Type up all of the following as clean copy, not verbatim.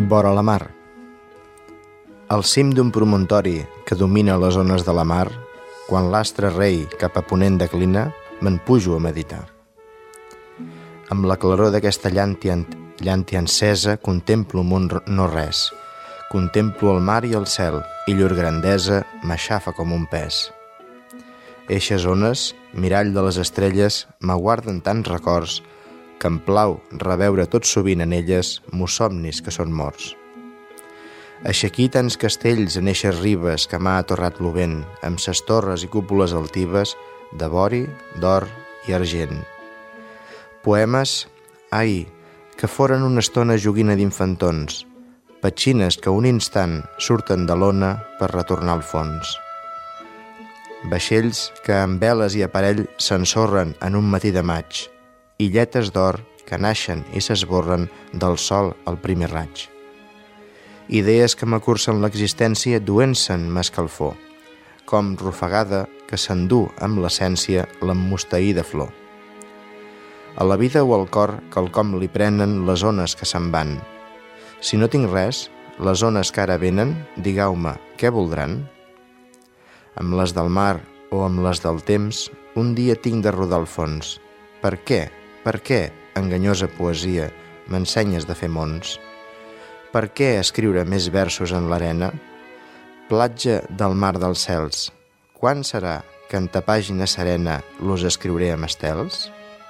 Vora la mar. Al cim d'un promontori que domina les ones de la mar, quan l'astre rei cap a ponent declina, me'n pujo a meditar. Amb la claror d'aquesta llàntia encesa contemplo un món no res. Contemplo el mar i el cel, i llur grandesa m'aixafa com un pes. Eixes ones, mirall de les estrelles, m'aguarden tants records que em plau reveure tot sovint en elles mos somnis que són morts. Aixequí tants castells en eixes ribes que m'ha atorrat lo vent, amb ses torres i cúpules altives de vori, d'or i argent. Poemes, ai, que foren una estona joguina d'infantons, petxines que un instant surten de l'ona per retornar al fons. Vaixells que amb veles i aparell s'ensorren en un matí de maig, illetes d'or que naixen i s'esborren del sol al primer raig. Idees que m'acursen l'existència duent-se'n m'escalfor, com rufagada que s'endú amb l'essència l'emmusteí de flor. A la vida o al cor quelcom li prenen les ones que se'n van. Si no tinc res, les ones que ara venen, digueu-me, què voldran? Amb les del mar o amb les del temps, un dia tinc de rodar al fons. Per què, enganyosa poesia, m'ensenyes de fer mons? Per què escriure més versos en l'arena? Platja del mar dels cels, quan serà que en ta pàgina serena los escriuré amb estels?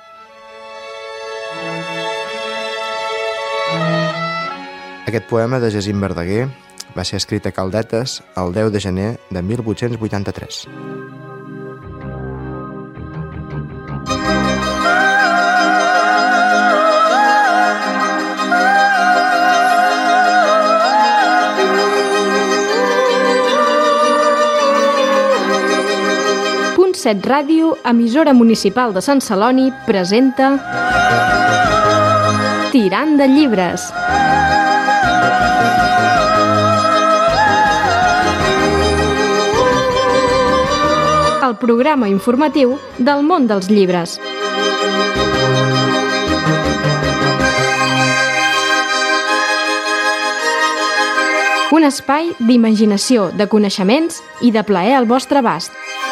Aquest poema de Jacint Verdaguer va ser escrit a Caldetes el 10 de gener de 1883. Set Ràdio, emissora municipal de Sant Celoni, presenta Tirant de llibres. El programa informatiu del món dels llibres. Un espai d'imaginació, de coneixements i de plaer al vostre abast.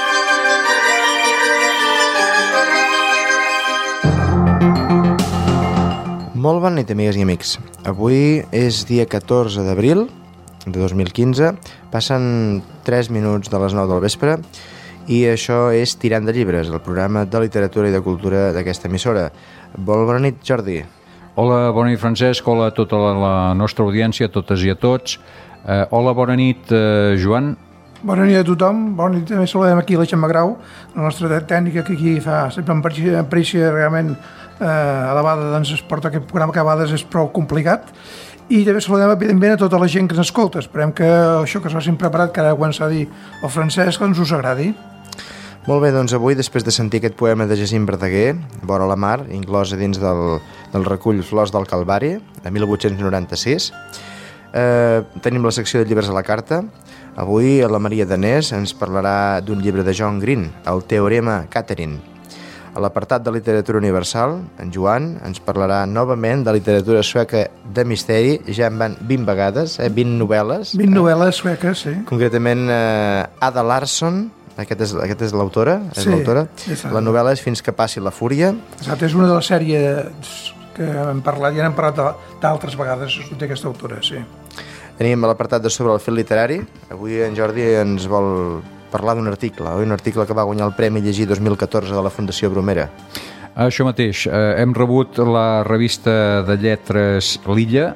Molt bona nit, amigues i amics. Avui és dia 14 d'abril de 2015. Passen 3 minuts de les 9 del vespre i això és Tirant de llibres, el programa de literatura i de cultura d'aquesta emissora. Bona nit, Jordi. Hola, bona nit, Francesc. Hola a tota la nostra audiència, a totes i a tots. Hola, bona nit, Joan. Bona nit a tothom. Bona nit. També saludem aquí la Gemma Grau, la nostra tècnica que aquí fa sempre em pareixia realment elevada, doncs es porta aquest programa que a vegades és prou complicat, i també saludem evidentment a tota la gent que ens escolta. Esperem que això que s'ha sempre preparat, que ara quan s'ha dit el Francesc, doncs us agradi. Molt bé, doncs avui, després de sentir aquest poema de Jacint Verdaguer, Vora la mar, inclòs dins del recull Flors del Calvari, de 1896, tenim la secció de llibres a la carta. Avui la Maria Danés ens parlarà d'un llibre de John Green, El teorema Catherine. A l'apartat de literatura universal, en Joan ens parlarà novament de literatura sueca de misteri. Ja en van 20 vegades, 20 novel·les. 20 novel·les sueques, sí. Concretament, Ada Larsson, aquesta és l'autora. Sí, l'autora. La novel·la és Fins que passi la fúria. Exacte, és una de les sèries que hem parlat, i ja n'hem parlat d'altres vegades d'aquesta autora, sí. Tenim l'apartat de sobre el fet literari. Avui en Jordi ens vol parlar d'un article, un article que va guanyar el Premi Llegir 2014 de la Fundació Bromera. Això mateix, hem rebut la revista de lletres L'Illa,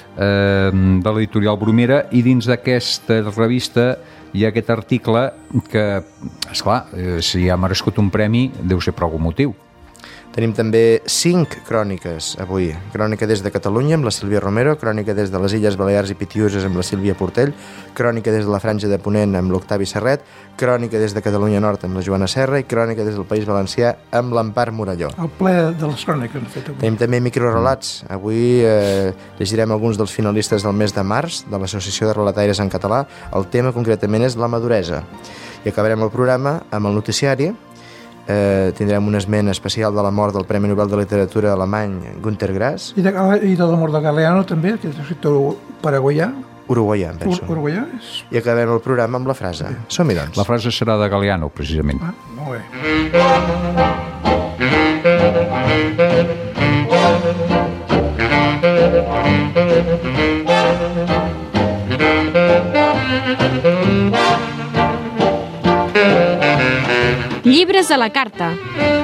de l'editorial Bromera, i dins d'aquesta revista hi ha aquest article que, esclar, si ha merescut un premi, deu ser per algun motiu. Tenim també 5 cròniques avui. Crònica des de Catalunya amb la Sílvia Romero, crònica des de les Illes Balears i Pitiuses amb la Sílvia Portell, crònica des de la Franja de Ponent amb l'Octavi Serret, crònica des de Catalunya Nord amb la Joana Serra i crònica des del País Valencià amb l'Empar Morelló. El ple de les cròniques hem fet avui. Tenim també microrelats. Avui llegirem alguns dels finalistes del mes de març de l'Associació de Relataires en Català. El tema concretament és la maduresa. I acabarem el programa amb el noticiari. Tindrem un esment especial de la mort del Premi Nobel de Literatura alemany Günter Grass i de la mort de Galeano també, que és escriptor paraguaià. Uruguaià, em penso. Uruguaià? I acabem el programa amb la frase. Som-hi, doncs. La frase serà de Galeano, precisament. Ah, molt bé. Llibres a la carta.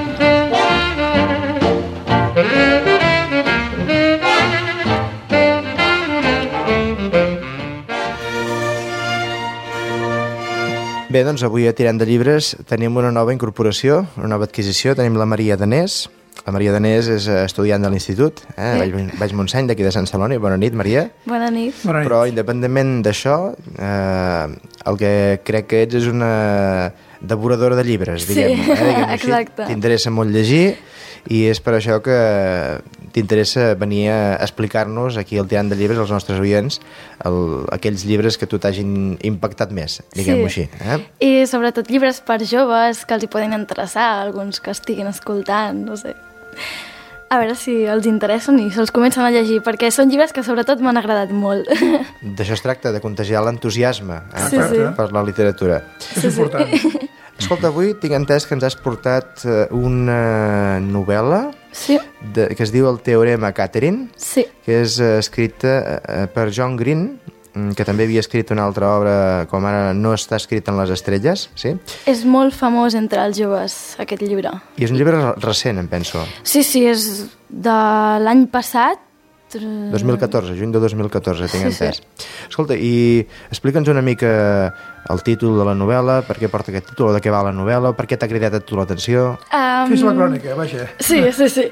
Bé, doncs avui a Tirant de Llibres tenim una nova incorporació, una nova adquisició. Tenim la Maria Danés. La Maria Danés és estudiant de l'Institut, Valls Montseny, d'aquí de Sant Celoni. Bona nit, Maria. Bona nit. Però independentment d'això, el que crec que ets és una devoradora de llibres, diguem. Sí, exacte. T'interessa molt llegir i és per això que t'interessa venir a explicar-nos aquí al Tirant de Llibres als nostres oients aquells llibres que tu t'hagin impactat més, diguem-ho així. I sobretot llibres per joves que els hi poden interessar, alguns que estiguin escoltant, no sé. A veure si els interessen i se'ls comencen a llegir, perquè són llibres que sobretot m'han agradat molt. D'això es tracta, de contagiar l'entusiasme Sí. per la literatura. És important. Escolta, avui tinc entès que ens has portat una novel·la Sí. que es diu El teorema Catherine, Sí. que és escrita per John Green, que també havia escrit una altra obra, com ara No està escrit en les estrelles, sí? És molt famós entre els joves, aquest llibre. I és un llibre recent, em penso. Sí, és de l'any passat. 2014, juny de 2014, tinc Sí, entès. Escolta, i explica'ns una mica el títol de la novel·la, per què porta aquest títol, de què va la novel·la, per què t'ha cridat a tu l'atenció. Fes la crònica, vaja. Sí.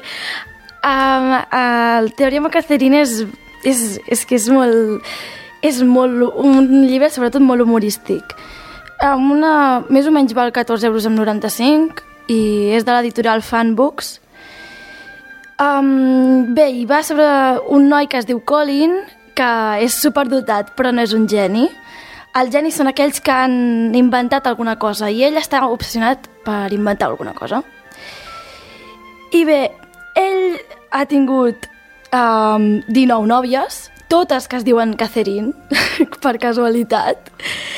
El teorema Catherine és que és molt un llibre sobretot molt humorístic. Més o menys val 14,95 € i és de l'editorial Fan Books. Bé, i va sobre un noi que es diu Colin, que és superdotat però no és un geni. Els genis són aquells que han inventat alguna cosa i ell està obsessionat per inventar alguna cosa. I bé, ell ha tingut 19 nòvies, totes que es diuen Catherine, per casualitat,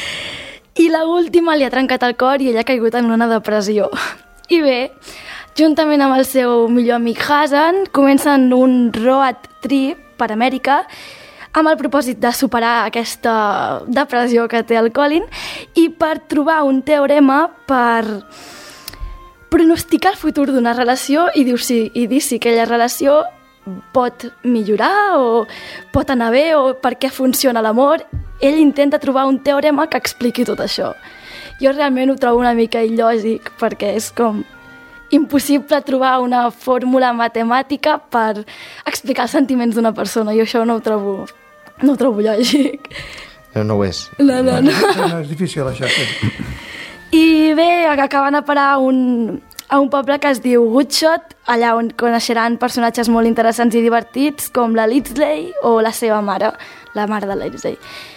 i l'última li ha trencat el cor i ella ha caigut en una depressió. I bé, juntament amb el seu millor amic Hassan, comencen un road trip per Amèrica amb el propòsit de superar aquesta depressió que té el Colin i per trobar un teorema per pronosticar el futur d'una relació i dir si aquella relació pot millorar o pot anar bé o per què funciona l'amor. Ell intenta trobar un teorema que expliqui tot això. Jo realment ho trobo una mica il·lògic perquè és com impossible trobar una fórmula matemàtica per explicar els sentiments d'una persona i això no ho trobo lògic. No ho és. No. No, és difícil, això. Sí. I bé, acaben a parar a un poble que es diu Woodshot, allà on coneixeran personatges molt interessants i divertits, com la Lindsley o la seva mare, la mare de la Lindsley.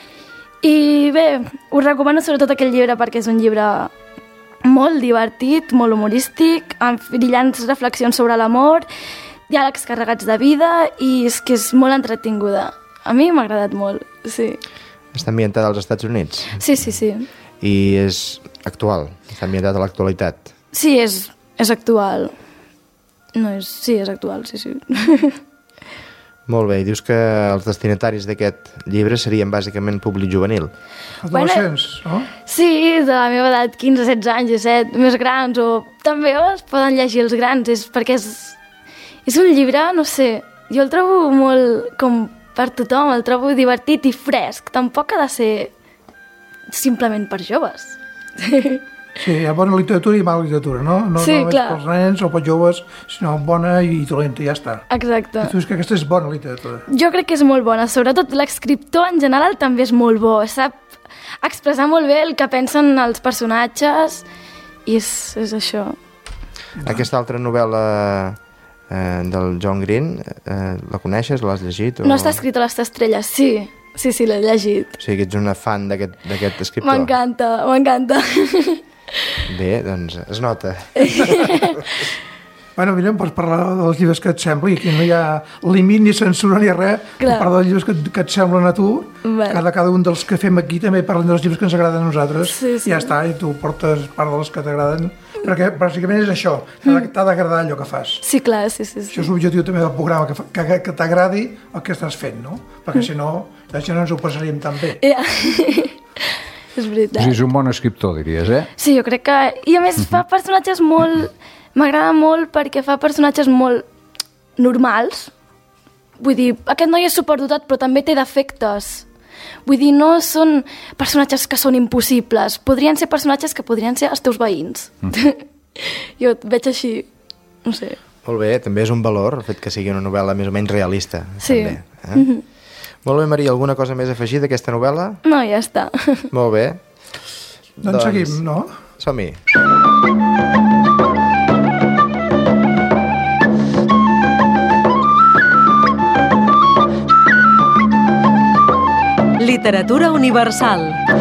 I bé, us recomano sobretot aquest llibre perquè és un llibre molt divertit, molt humorístic, amb brillants reflexions sobre l'amor, diàlegs carregats de vida i és que és molt entretinguda. A mi m'ha agradat molt, sí. Està ambientada als Estats Units. Sí. I és actual, està ambientat a l'actualitat. Sí, és actual. Sí, és actual, sí. Molt bé, i dius que els destinataris d'aquest llibre serien bàsicament públic juvenil. Adolescents, no? Sí, de la meva edat, 15, 16 anys, 17, més grans, o també es poden llegir els grans, perquè és un llibre, no sé, jo el trobo molt com per tothom, el trobo divertit i fresc, tampoc ha de ser simplement per joves. Sí, hi ha bona literatura i mala literatura, no? No Sí, només clar. pels nens o pels joves, sinó bona i dolenta, ja està. Exacte. I tu dius que aquesta és bona literatura. Jo crec que és molt bona, sobretot l'escriptor en general també és molt bo, sap expressar molt bé el que pensen els personatges i és això. Aquesta altra novel·la del John Green, la coneixes? L'has llegit? No està escrit a les estrelles, sí, l'he llegit. O sigui que ets una fan d'aquest escriptor. M'encanta. Bé, doncs es nota. Bueno, mira, pots parlar dels llibres que et sembli, aquí no hi ha límit ni censura ni res, parlar dels llibres que et semblen a tu, cada un dels que fem aquí també parlen dels llibres que ens agraden a nosaltres, i ja està, i tu portes part dels que t'agraden, perquè bàsicament és això, t'ha d'agradar allò que fas. Sí, clar, sí. Això és l'objectiu també del programa, que t'agradi el que estàs fent, no? Perquè si no, ja no ens ho passaríem tan bé. És veritat. És un bon escriptor, diries, eh? Sí, jo crec que... I a més fa personatges molt... M'agrada molt perquè fa personatges molt normals. Vull dir, aquest noi és superdotat però també té defectes. Vull dir, no són personatges que són impossibles. Podrien ser personatges que podrien ser els teus veïns. Jo et veig així, no sé. Molt bé, també és un valor el fet que sigui una novel·la més o menys realista. Sí. També, Molt bé, Maria, alguna cosa més a afegir d'aquesta novel·la? No, ja està. Molt bé. Doncs seguim, no? Som-hi. Literatura universal.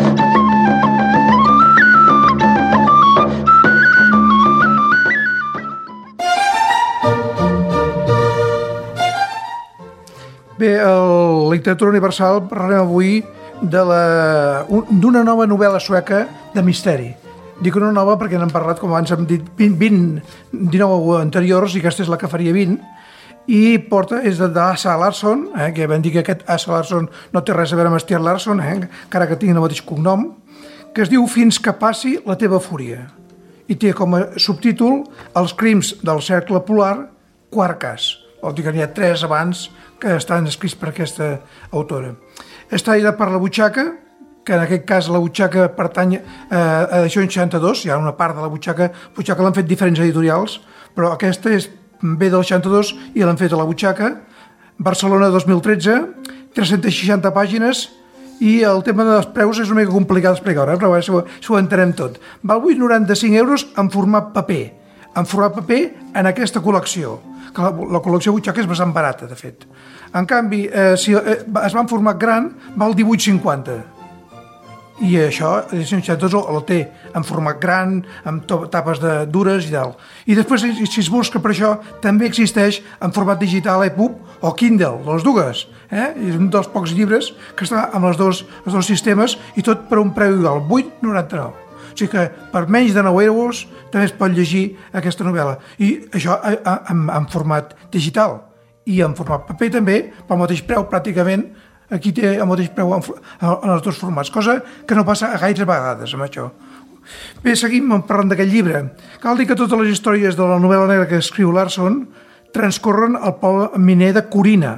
Bé, a Literatura Universal parlarem avui d'una nova novel·la sueca de misteri. Dic una nova perquè n'hem parlat, com abans hem dit, 19 anteriors, i aquesta és la que faria 20, i és de Asa Larsson, que vam dir que aquest Asa Larsson no té res a veure amb Stieg Larsson, encara que tingui el mateix cognom, que es diu Fins que passi la teva fúria. I té com a subtítol Els crims del cercle polar, quart cas. Vol dir que n'hi ha 3 abans que estan escrits per aquesta autora. Està editat per La Butxaca, que en aquest cas La Butxaca pertany a edició 62, hi ha una part de La Butxaca l'han fet diferents editorials, però aquesta ve del 62 i l'han fet a La Butxaca. Barcelona 2013, 360 pàgines, i el tema dels preus és una mica complicat d'explicar, però a veure si ho entenem tot. Val 8,95 euros en format paper, en aquesta col·lecció, que la col·lecció Butxaca és bastant barata, de fet. En canvi, si es va en format gran, val 18,50. I això, l'edició 62 el té en format gran, amb tapes dures i tal. I després, si es busca per això, també existeix en format digital, EPUB o Kindle, les dues. És un dels pocs llibres que està amb els dos sistemes, i tot per un preu igual, 8,99. O sigui que per menys de 9 euros també es pot llegir aquesta novel·la. I això en format digital. I en format paper també, pel mateix preu pràcticament. Aquí té el mateix preu en els dos formats, cosa que no passa gaire vegades amb això. Bé, seguim parlant d'aquest llibre. Cal dir que totes les històries de la novel·la negra que escriu Larsson transcorren al poble miner de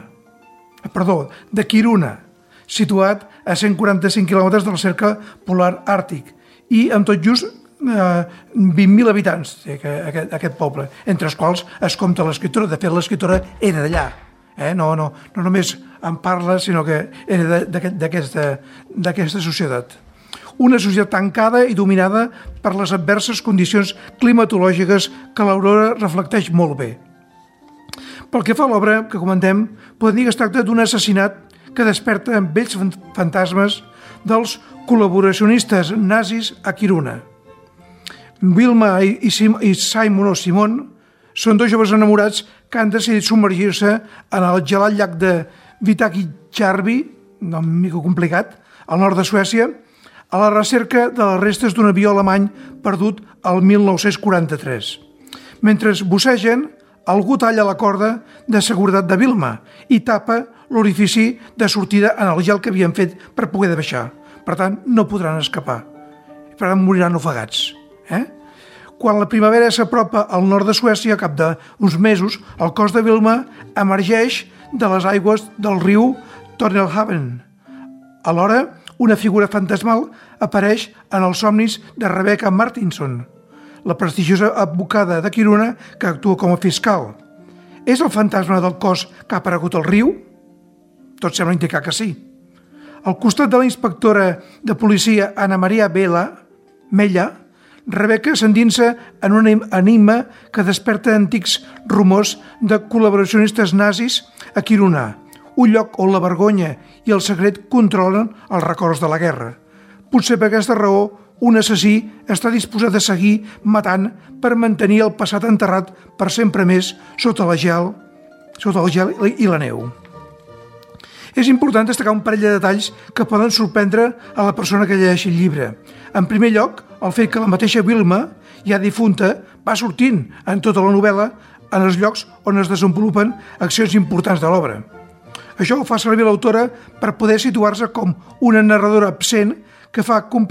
Kiruna, situat a 145 quilòmetres del cercle polar àrtic, i amb tot just 20.000 habitants, aquest poble, entre els quals es compta l'escriptora. De fet, l'escriptora era d'allà. No només en parla, sinó que era d'aquesta societat. Una societat tancada i dominada per les adverses condicions climatològiques que l'Aurora reflecteix molt bé. Pel que fa a l'obra que comentem, podem dir que es tracta d'un assassinat que desperta vells fantasmes dels col·laboracionistes nazis a Kiruna. Wilma i Simon són 2 joves enamorats que han decidit submergir-se en el gelat llac de Vitakijärvi, nom mica complicat, al nord de Suècia, a la recerca de les restes d'un avió alemany perdut el 1943. Mentre bussegen, algú talla la corda de seguretat de Wilma i tapa l'orifici de sortida en el gel que havien fet per poder baixar. Per tant, no podran escapar. Per tant, moriran ofegats. Quan la primavera s'apropa al nord de Suècia, a cap d'uns mesos, el cos de Wilma emergeix de les aigües del riu Tornelhaven. Alhora, una figura fantasmal apareix en els somnis de Rebecca Martinson, la prestigiosa advocada de Kiruna que actua com a fiscal. És el fantasma del cos que ha aparegut al riu? Tot sembla indicar que sí. Al costat de la inspectora de policia Anna Maria Mella, Rebecca s'endinsa en un enigma que desperta antics rumors de col·laboracionistes nazis a Kiruna, un lloc on la vergonya i el secret controlen els records de la guerra. Potser per aquesta raó un assassí està disposat a seguir matant per mantenir el passat enterrat per sempre més sota el gel i la neu. És important destacar un parell de detalls que poden sorprendre a la persona que llegeixi el llibre. En primer lloc, el fet que la mateixa Wilma, ja difunta, va sortint en tota la novel·la en els llocs on es desenvolupen accions importants de l'obra. Això ho fa servir l'autora per poder situar-se com una narradora absent que fa que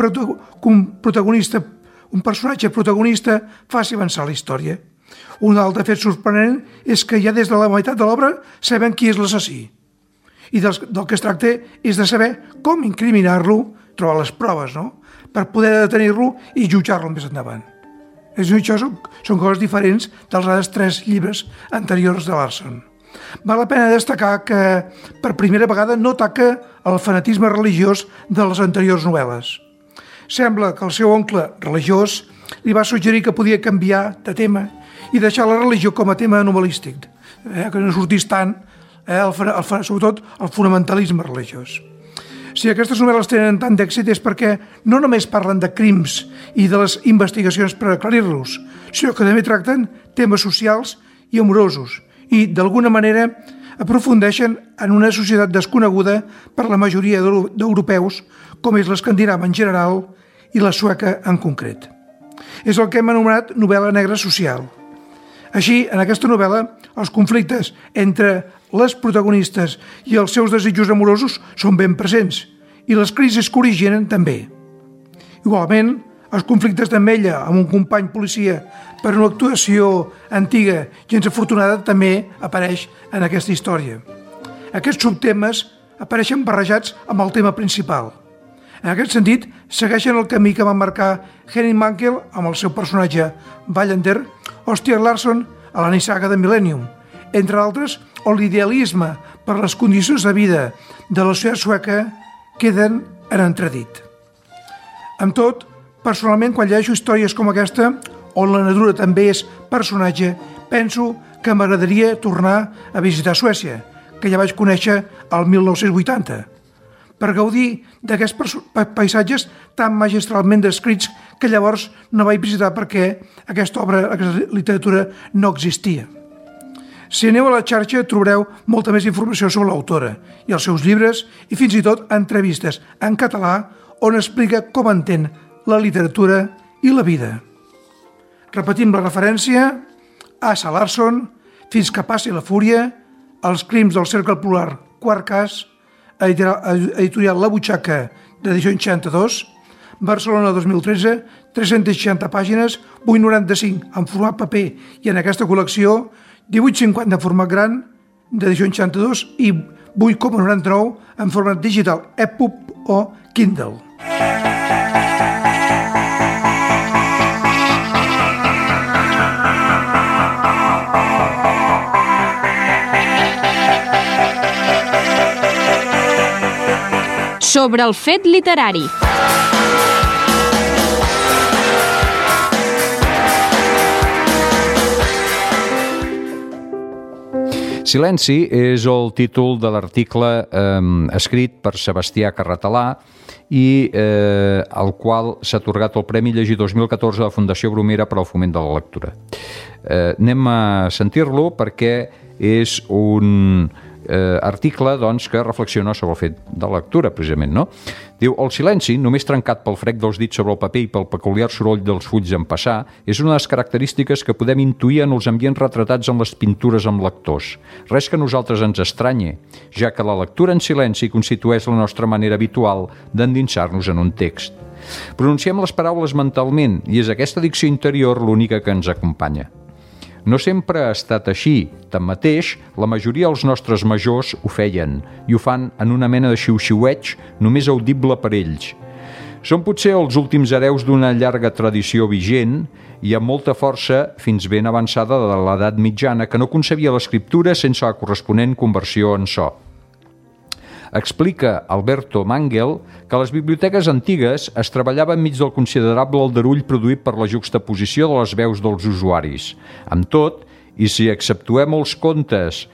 un personatge protagonista faci avançar la història. Un altre fet sorprenent és que ja des de la meitat de l'obra sabem qui és l'assassí. I del que es tracta és de saber com incriminar-lo, trobar les proves, no?, per poder detenir-lo i jutjar-lo més endavant. Això són coses diferents dels altres 3 llibres anteriors de Larson. Val la pena destacar que per primera vegada no ataca el fanatisme religiós de les anteriors novel·les. Sembla que el seu oncle religiós li va suggerir que podia canviar de tema i deixar la religió com a tema novel·lístic, que no sortís tant, sobretot el fonamentalisme religiós. Si aquestes novel·les tenen tant d'èxit és perquè no només parlen de crims i de les investigacions per aclarir-los, sinó que també tracten temes socials i amorosos i, d'alguna manera, aprofundeixen en una societat desconeguda per la majoria d'europeus, com és l'escandinava en general i la sueca en concret. És el que hem anomenat novel·la negra social. Així, en aquesta novel·la, els conflictes entre les protagonistes i els seus desitjos amorosos són ben presents i les crisis que originen també. Igualment, els conflictes d'Amelia amb un company policia per una actuació antiga gens afortunada també apareix en aquesta història. Aquests subtemes apareixen barrejats amb el tema principal. En aquest sentit, segueixen el camí que va marcar Henning Mankell amb el seu personatge Wallander o Stieg Larsson a la nissaga de Millennium, entre altres, on l'idealisme per les condicions de vida de la societat sueca queden en entredit. Amb tot, personalment, quan llegeixo històries com aquesta, on la natura també és personatge, penso que m'agradaria tornar a visitar Suècia, que ja vaig conèixer el 1980, per gaudir d'aquests paisatges tan magistralment descrits que llavors no vaig visitar perquè aquesta obra, aquesta literatura no existia. Si aneu a la xarxa trobareu molta més informació sobre l'autora i els seus llibres i fins i tot entrevistes en català on explica com entén la literatura i la vida. Repetim la referència: Asa Larsson, Fins que passi la fúria, Els crims del cercle polar, quart cas, editorial La Butxaca, d'edició 62, Barcelona 2013, 360 pàgines, 8,95 en format paper i en aquesta col·lecció 18,50 en format gran, d'edició 62 i 8,99 en format digital, EPUB o Kindle. Sobre el fet literari. Silenci és el títol de l'article escrit per Sebastià Carratalà i al qual s'ha atorgat el Premi Llegir 2014 de la Fundació Bromera per al foment de la lectura. Anem a sentir-lo perquè és un article doncs, que reflexiona sobre el fet de la lectura, precisament, no? Diu, el silenci, només trencat pel frec dels dits sobre el paper i pel peculiar soroll dels fulls en passar, és una de les característiques que podem intuir en els ambients retratats en les pintures amb lectors. Res que a nosaltres ens estranye, ja que la lectura en silenci constitueix la nostra manera habitual d'endinsar-nos en un text. Pronunciem les paraules mentalment i és aquesta dicció interior l'única que ens acompanya. No sempre ha estat així. Tanmateix, la majoria dels nostres majors ho feien i ho fan en una mena de xiu-xiueig només audible per ells. Són potser els últims hereus d'una llarga tradició vigent i amb molta força fins ben avançada de l'edat mitjana que no concebia l'escriptura sense la corresponent conversió en so. Explica Alberto Mankell que les biblioteques antigues es treballava enmig del considerable aldarull produït per la juxtaposició de les veus dels usuaris. Amb tot, i si exceptuem els contes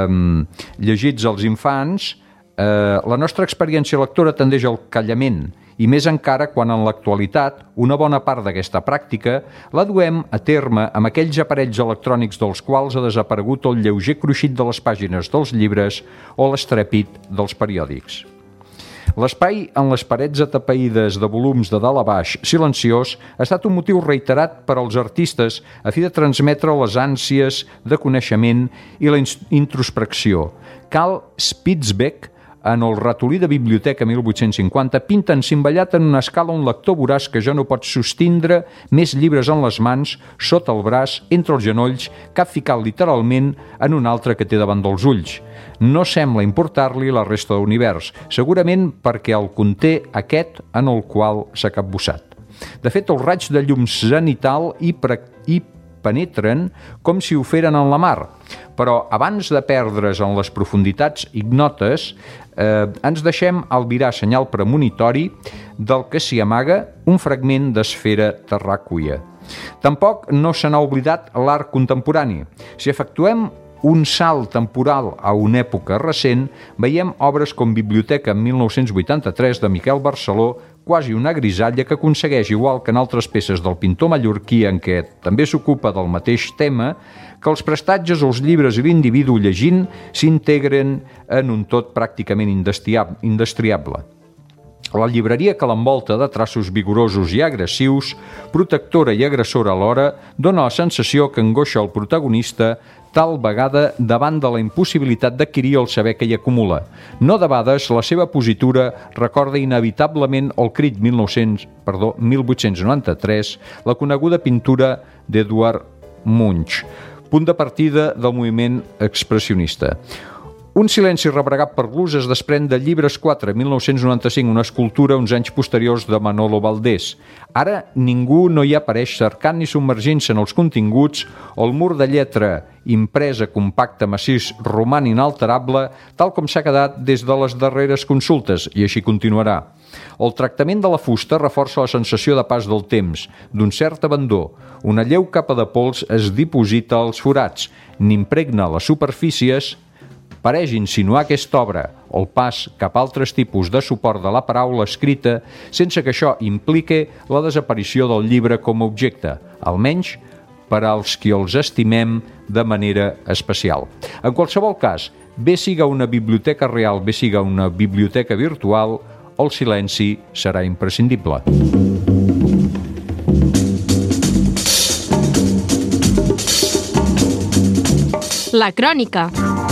llegits als infants, la nostra experiència lectora tendeix al callament i més encara quan en l'actualitat una bona part d'aquesta pràctica la duem a terme amb aquells aparells electrònics dels quals ha desaparegut el lleuger cruixit de les pàgines dels llibres o l'estrèpit dels periòdics. L'espai en les parets atapeïdes de volums de dalt a baix, silenciós, ha estat un motiu reiterat per als artistes a fi de transmetre les ànsies de coneixement i la introspecció. Carl Spitzbeck, en el ratolí de biblioteca 1850, pinta encimbellat en una escala un lector voraç que ja no pot sostindre més llibres en les mans, sota el braç, entre els genolls, que ha ficat literalment en un altre que té davant dels ulls. No sembla importar-li la resta de l'univers, segurament perquè el conté aquest en el qual s'ha capbussat. De fet, els raigs de llum zenital hi penetren com si ho feren en la mar, però abans de perdre's en les profunditats ignotes, ens deixem albirar senyal premonitori del que s'hi amaga un fragment d'esfera terràquea. Tampoc no se n'ha oblidat l'art contemporani. Si efectuem un salt temporal a una època recent, veiem obres com Biblioteca en 1983 de Miquel Barceló, quasi una grisalla que aconsegueix, igual que en altres peces del pintor mallorquí en què també s'ocupa del mateix tema, que els prestatges, els llibres i l'individu llegint s'integren en un tot pràcticament indestriable. La llibreria que l'envolta de traços vigorosos i agressius, protectora i agressora alhora, dona la sensació que angoixa el protagonista tal vegada davant de la impossibilitat d'adquirir el saber que hi acumula. No debades, la seva positura recorda inevitablement el crit 1893, la coneguda pintura d'Edvard Munch, punt de partida del moviment expressionista. Un silenci rebregat per l'ús es desprèn de Llibres 4, 1995, una escultura uns anys posteriors de Manolo Valdés. Ara ningú no hi apareix cercant ni submergint-se en els continguts o el mur de lletra impresa, compacte, massís, roman inalterable, tal com s'ha quedat des de les darreres consultes, i així continuarà. El tractament de la fusta reforça la sensació de pas del temps, d'un cert abandó. Una lleu capa de pols es diposita als forats, n'impregna les superfícies. Pareix insinuar aquesta obra o el pas cap a altres tipus de suport de la paraula escrita sense que això implique la desaparició del llibre com a objecte, almenys per als qui els estimem de manera especial. En qualsevol cas, bé siga una biblioteca real, bé siga una biblioteca virtual, el silenci serà imprescindible. La crònica.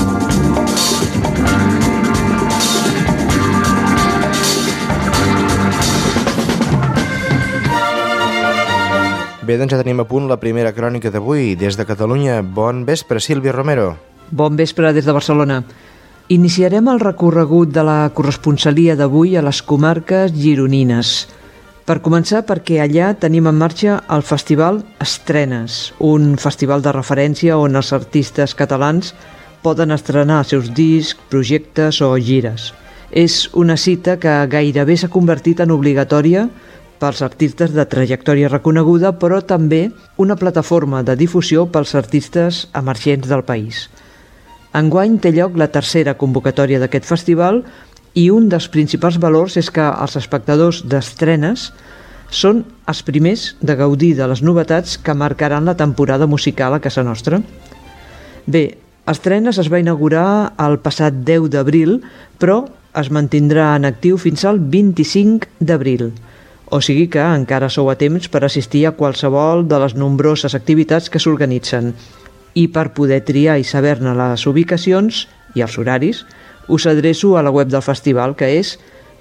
Bé, doncs ja tenim a punt la primera crònica d'avui. Des de Catalunya, bon vespre, Sílvia Romero. Bon vespre des de Barcelona. Iniciarem el recorregut de la corresponsalia d'avui a les comarques gironines. Per començar, perquè allà tenim en marxa el Festival Estrenes, un festival de referència on els artistes catalans poden estrenar els seus discs, projectes o gires. És una cita que gairebé s'ha convertit en obligatòria pels artistes de trajectòria reconeguda, però també una plataforma de difusió pels artistes emergents del país. Enguany té lloc la tercera convocatòria d'aquest festival i un dels principals valors és que els espectadors d'estrenes són els primers de gaudir de les novetats que marcaran la temporada musical a casa nostra. Bé, Estrenes es va inaugurar el passat 10 d'abril, però es mantindrà en actiu fins al 25 d'abril. O sigui que encara sou a temps per assistir a qualsevol de les nombroses activitats que s'organitzen. I per poder triar i saber-ne les ubicacions i els horaris, us adreço a la web del festival, que és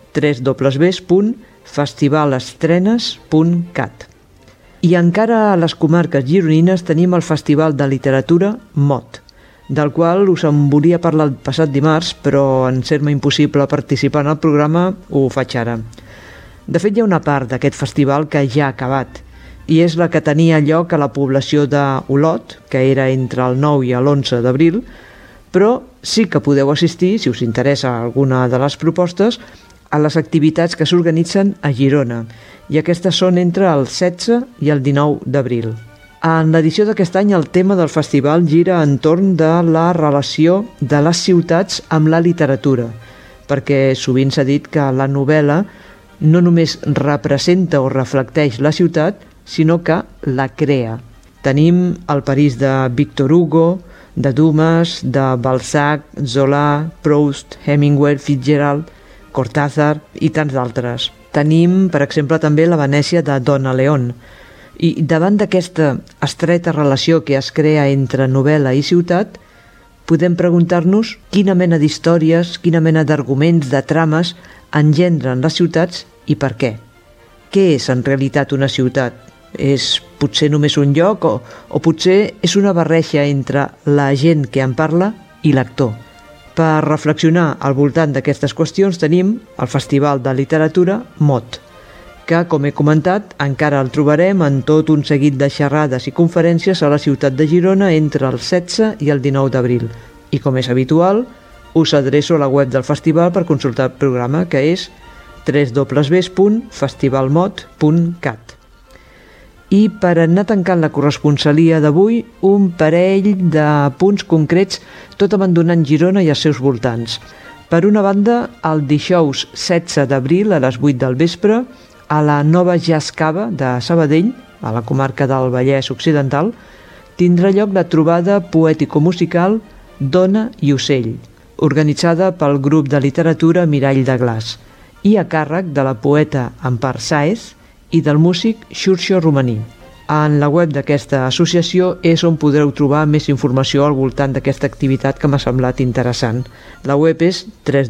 www.festivalestrenes.cat. I encara a les comarques gironines tenim el Festival de Literatura MOT, del qual us en volia parlar el passat dimarts, però en ser-me impossible participar en el programa, ho faig ara. De fet, hi ha una part d'aquest festival que ja ha acabat, i és la que tenia lloc a la població d'Olot, que era entre el 9 i l'11 d'abril, però sí que podeu assistir, si us interessa alguna de les propostes, a les activitats que s'organitzen a Girona, i aquestes són entre el 16 i el 19 d'abril. En l'edició d'aquest any el tema del festival gira entorn de la relació de les ciutats amb la literatura, perquè sovint s'ha dit que la novel·la no només representa o reflecteix la ciutat, sinó que la crea. Tenim el París de Victor Hugo, de Dumas, de Balzac, Zola, Proust, Hemingway, Fitzgerald, Cortázar i tants d'altres. Tenim, per exemple, també la Venècia de Donna Leon. I davant d'aquesta estreta relació que es crea entre novel·la i ciutat, podem preguntar-nos quina mena d'històries, quina mena d'arguments, de trames engendren les ciutats i per què. Què és en realitat una ciutat? És potser només un lloc o potser és una barreja entre la gent que en parla i l'actor? Per reflexionar al voltant d'aquestes qüestions tenim el Festival de Literatura MOT, que, com he comentat, encara el trobarem en tot un seguit de xerrades i conferències a la ciutat de Girona entre el 16 i el 19 d'abril. I, com és habitual, us adreço a la web del festival per consultar el programa, que és www.festivalmot.cat. I per anar tancant la corresponsalia d'avui, un parell de punts concrets, tot abandonant Girona i els seus voltants. Per una banda, el dijous 16 d'abril a les 8 del vespre, a la Nova Jazz Cava de Sabadell, a la comarca del Vallès Occidental, tindrà lloc la trobada poètico-musical Dona i Ocell, organitzada pel grup de literatura Mirall de Glaç, i a càrrec de la poeta Empar Sáez i del músic Xurxo Romaní. En la web d'aquesta associació és on podreu trobar més informació al voltant d'aquesta activitat que m'ha semblat interessant. La web és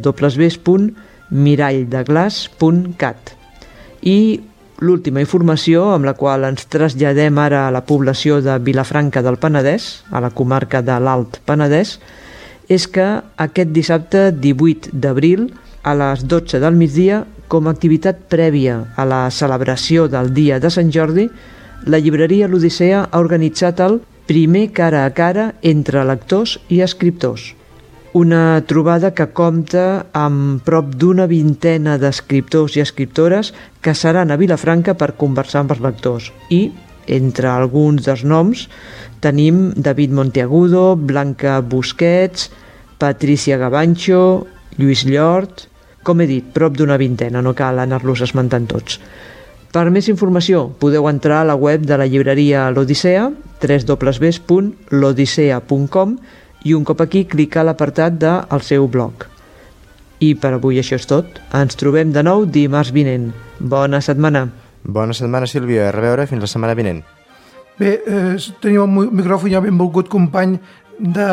www.miralldeglaç.cat. I l'última informació amb la qual ens traslladem ara a la població de Vilafranca del Penedès, a la comarca de l'Alt Penedès, és que aquest dissabte 18 d'abril a les 12 del migdia, com a activitat prèvia a la celebració del Dia de Sant Jordi, la llibreria L'Odissea ha organitzat el primer cara a cara entre lectors i escriptors. Una trobada que compta amb prop d'una vintena d'escriptors i escriptores que seran a Vilafranca per conversar amb els lectors. I, entre alguns dels noms, tenim David Monteagudo, Blanca Busquets, Patricia Gavancho, Lluís Llort... Com he dit, prop d'una vintena, no cal anar-los esmentant tots. Per més informació podeu entrar a la web de la llibreria L'Odissea, www.lodissea.com, i un cop aquí clicar a l'apartat del seu blog. I per avui això és tot. Ens trobem de nou dimarts vinent. Bona setmana. Bona setmana, Sílvia. A reveure fins la setmana vinent. Bé, tenim el micròfon ja benvolgut company de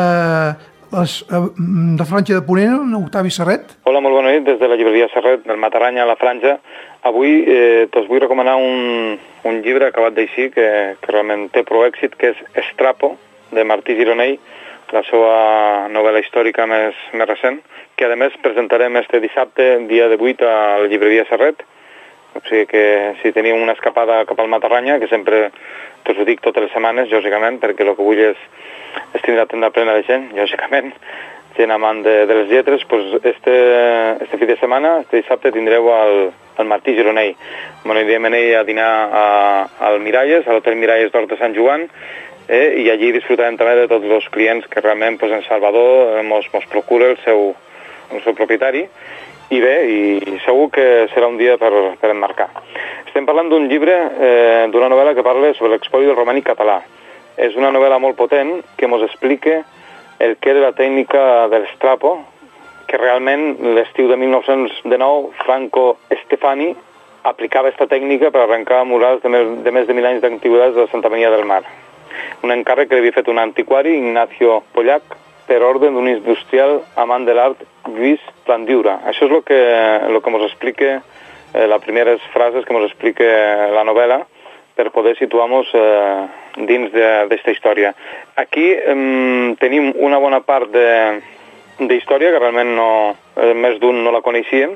Franja de Ponent, Octavi Serret. Hola, molt bona nit des de la llibreria Serret, del Matarranya a la Franja. Avui us vull recomanar un llibre acabat d'eixir que realment té prou èxit, que és Estrapo, de Martí Gironell, la seva novel·la històrica més recent, que a més presentarem este dissabte, dia 18, a la llibreria Serret. O sigui que si teniu una escapada cap al Matarranya, que sempre us ho dic totes les setmanes, lògicament, perquè el que vull és tindre la tenda plena de gent, lògicament, gent amant de les lletres, doncs este fi de setmana, este dissabte, tindreu el Martí Gironell. Anirem en ell a dinar al Miralles, a l'Hotel Miralles d'Hort de Sant Joan, i allí disfrutarem també de tots els clients que realment en Salvador mos procura el seu propietari, i bé, i segur que serà un dia per emmarcar. Estem parlant d'un llibre, d'una novel·la que parla sobre l'expoli del romànic català. És una novel·la molt potent que ens explica el que era la tècnica de l'Estrapo, que realment l'estiu de 1919 Franco Stefani aplicava aquesta tècnica per arrencar murals de més de 1.000 anys d'antiguitats de Santa Maria del Mar. Un encàrrec que havia fet un antiquari, Ignacio Pollac, per ordre d'un industrial amant de l'art, Lluís Plandiura. Això és el que ens explica, les primeres frases que ens explica la novel·la, per poder situar-nos dins d'aquesta història. Aquí tenim una bona part d'història, que realment més d'un no la coneixíem,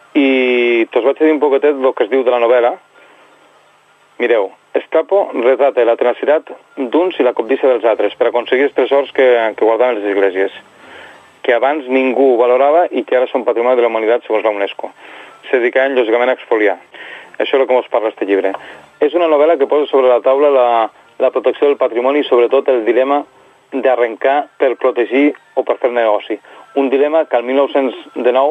i us vaig dir un poquetet el que es diu de la novel·la. Mireu, Estrapo retrata la tenacitat d'uns i la cobdícia dels altres per aconseguir els tresors que guardaven les esglésies, que abans ningú valorava i que ara són patrimoni de la humanitat segons la UNESCO. Se dedicaven, lògicament, a exfoliar. Això és el que ens parla aquest llibre. És una novel·la que posa sobre la taula la protecció del patrimoni i sobretot el dilema d'arrencar per protegir o per fer negoci. Un dilema que al 1919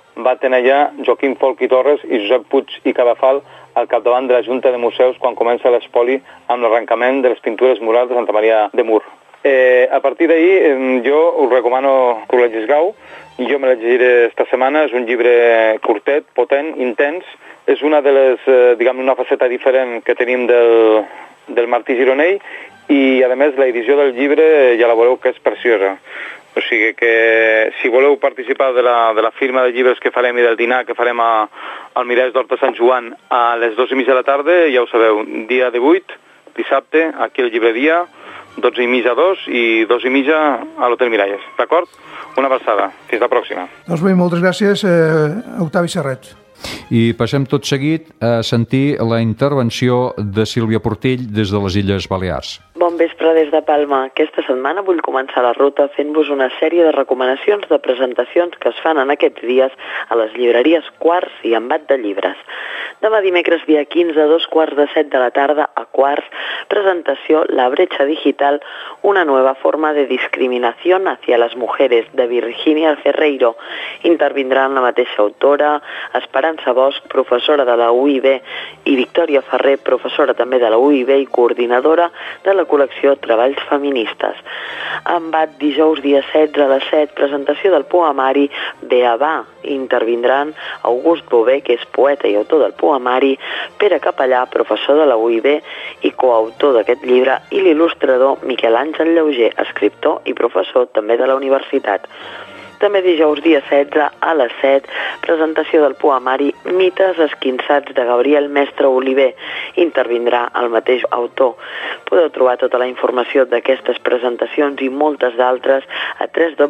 va tenir allà Joaquim Folch i Torres i Josep Puig i Cadafal al capdavant de la Junta de Museus quan comença l'espoli amb l'arrencament de les pintures murals de Santa Maria de Mur. A partir d'ahir jo us recomano que ho llegisgueu. Jo me la llegiré esta setmana. És un llibre curtet, potent, intens. És una de les, diguem, una faceta diferent que tenim del Martí Gironell i, a més, l'edició del llibre ja la veureu que és preciosa. O sigui que si voleu participar de la firma de llibres que farem i del dinar que farem al Miralls d'Horta Sant Joan a les 2:30 de la tarda, ja ho sabeu, dia 18, dissabte, aquí al llibreria, 12:30 a 2 i 2:30 a l'Hotel Miralles. D'acord? Una abraçada. Fins la pròxima. Doncs bé, moltes gràcies, Octavi Serret. I passem tot seguit a sentir la intervenció de Sílvia Portell des de les Illes Balears. Bon vespre des de Palma. Aquesta setmana vull començar la ruta fent-vos una sèrie de recomanacions de presentacions que es fan en aquests dies a les llibreries Quarts i Embat de Llibres. Demà dimecres, dia 15, a 2:15 de la tarda, a Quarts, presentació La brecha digital, una nueva forma de discriminación hacia las mujeres, de Virginia Ferreiro. Intervindran la mateixa autora, Esperança Bosch, professora de la UIB, i Victòria Ferrer, professora també de la UIB i coordinadora de la col·lecció Treballs Feministes. Embat, dijous, dia 16 a les 7, presentació del poemari Beabà. Intervindran August Bové, que és poeta i autor del poemari, Pere Capellà, professor de la UIB i coautor d'aquest llibre, i l'il·lustrador Miquel Àngel Lleuger, escriptor i professor també de la universitat. També dijous, dia 16, a les 7, presentació del poemari Mites esquinçats de Gabriel Mestre Oliver. Intervindrà el mateix autor. Podeu trobar tota la informació d'aquestes presentacions i moltes d'altres a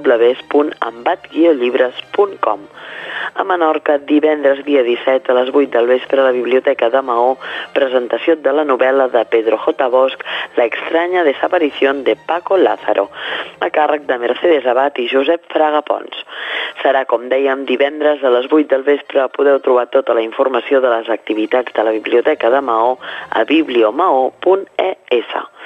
www.embat-llibres.com. A Menorca, divendres, dia 17, a les 8 del vespre, a la Biblioteca de Maó, presentació de la novel·la de Pedro J. Bosch, La extraña desaparición de Paco Lázaro, a càrrec de Mercedes Abad i Josep Fraga Pons. Serà, com dèiem, divendres a les 8 del vespre. Podeu trobar tota la informació de les activitats de la Biblioteca de Maó a bibliomao.es.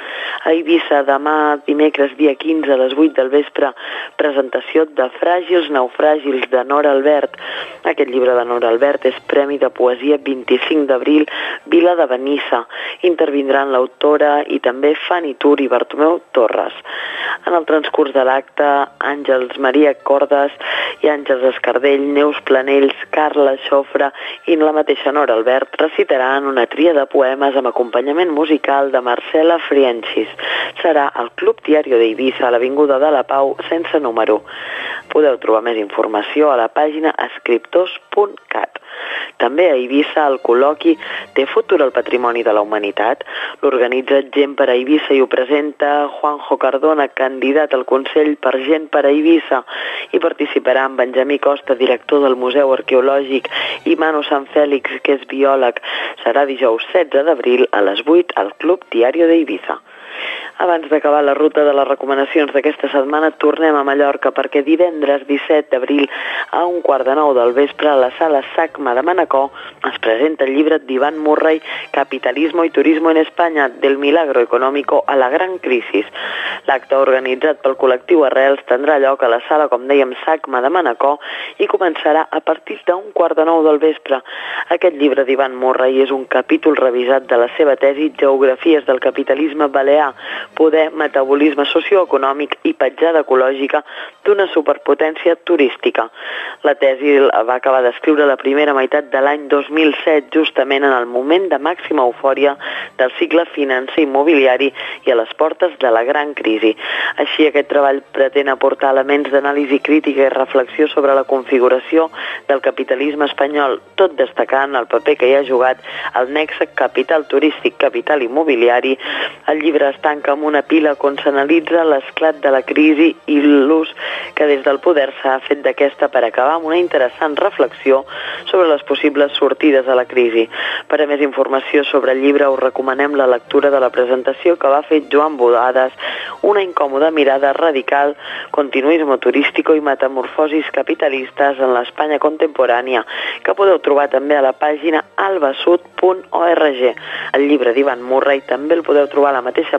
A Eivissa, demà dimecres, dia 15, a les 8 del vespre, presentació de Fràgils naufràgils de Nora Albert. Aquest llibre de Nora Albert és Premi de Poesia 25 d'abril, Vila de Benissa. Intervindran l'autora i també Fanny Tur i Bartomeu Torres. En el transcurs de l'acte, Àngels Maria Cordes i Àngels Escardell, Neus Planells, Carla Xofre i la mateixa Nora Albert recitaran una tria de poemes amb acompanyament musical de Marcela Friencis. Serà al Club Diario d'Eivissa, a l'Avinguda de la Pau, sense número. Podeu trobar més informació a la pàgina escriptors.cat. També a Eivissa el col·loqui Té futur el patrimoni de la humanitat. L'organitza Gent per a Eivissa i ho presenta Juanjo Cardona, candidat al Consell per Gent per a Eivissa, i participarà en Benjamí Costa, director del Museu Arqueològic, i Manu Sant Fèlix, que és biòleg. Serà dijous 16 d'abril a les 8 al Club Diario d'Eivissa. Abans d'acabar la ruta de les recomanacions d'aquesta setmana, tornem a Mallorca perquè divendres 17 d'abril a 8:15 del vespre a la sala SACMA de Manacor es presenta el llibre d'Ivan Murray, Capitalismo y Turismo en España, del milagro económico a la gran crisis. L'acte organitzat pel col·lectiu Arrels tindrà lloc a la sala, com dèiem, SACMA de Manacor i començarà a partir d'8:15 del vespre. Aquest llibre d'Ivan Murray és un capítol revisat de la seva tesi Geografies del capitalisme balear, poder, metabolisme socioeconòmic i petjada ecològica d'una superpotència turística. La tesi va acabar d'escriure la primera meitat de l'any 2007, justament en el moment de màxima eufòria del cicle financer immobiliari i a les portes de la gran crisi. Així, aquest treball pretén aportar elements d'anàlisi crítica i reflexió sobre la configuració del capitalisme espanyol, tot destacant el paper que hi ha jugat el nexe capital turístic, capital immobiliari. El llibre es tanca amb una pila on s'analitza l'esclat de la crisi i l'ús que des del poder s'ha fet d'aquesta per acabar amb una interessant reflexió sobre les possibles sortides a la crisi. Per a més informació sobre el llibre us recomanem la lectura de la presentació que va fer Joan Bodades, Una incòmoda mirada radical, continuismo turístico i metamorfosis capitalistes en l'Espanya contemporània, que podeu trobar també a la pàgina albasud.org. El llibre d'Ivan Murray també el podeu trobar a la mateixa pàgina i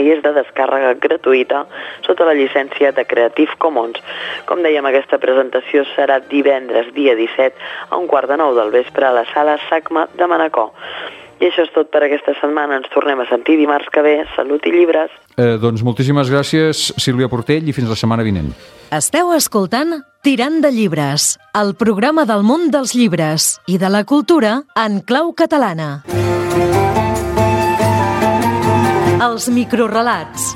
i és de descàrrega gratuïta sota la llicència de Creative Commons. Com dèiem, aquesta presentació serà divendres, dia 17, a 8:45 del vespre a la sala SACMA de Manacor. I això és tot per aquesta setmana. Ens tornem a sentir dimarts que ve. Salut i llibres. Doncs moltíssimes gràcies, Sílvia Portell, i fins la setmana vinent. Esteu escoltant Tirant de llibres, el programa del món dels llibres i de la cultura en clau catalana. Els microrelats.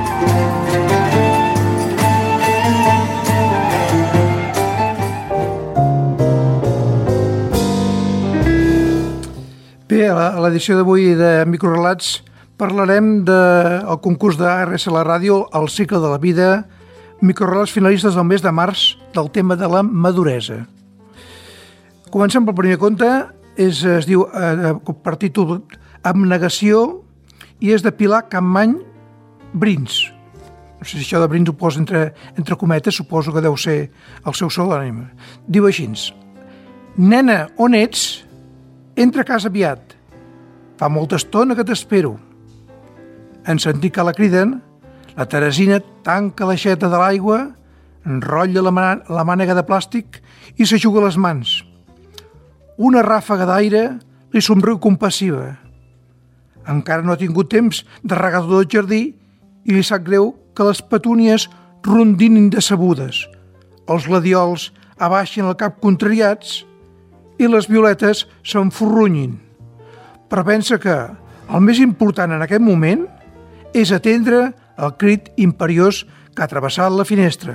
Bé, a l'edició d'avui de Microrelats parlarem del concurs d'ARS a la ràdio, el cicle de la vida, microrelats finalistes del mes de març del tema de la maduresa. Comencem pel primer conte, es diu per títol Abnegació i és de Pilar Campmany Brins. No sé si això de Brins ho posa entre cometes, suposo que deu ser el seu pseudònim. Diu així: Nena, on ets? Entra a casa aviat. Fa molta estona que t'espero. En sentir que la criden, la Teresina tanca l'aixeta de l'aigua, enrotlla la mànega de plàstic i s'ajuga les mans. Una ràfaga d'aire li somriu compassiva. Encara no ha tingut temps de regar tot el jardí i li sap greu que les petúnies rondinin decebudes, els gladiols abaixin el cap contrariats i les violetes s'enforrunyin. Però pensa que el més important en aquest moment és atendre el crit imperiós que ha travessat la finestra.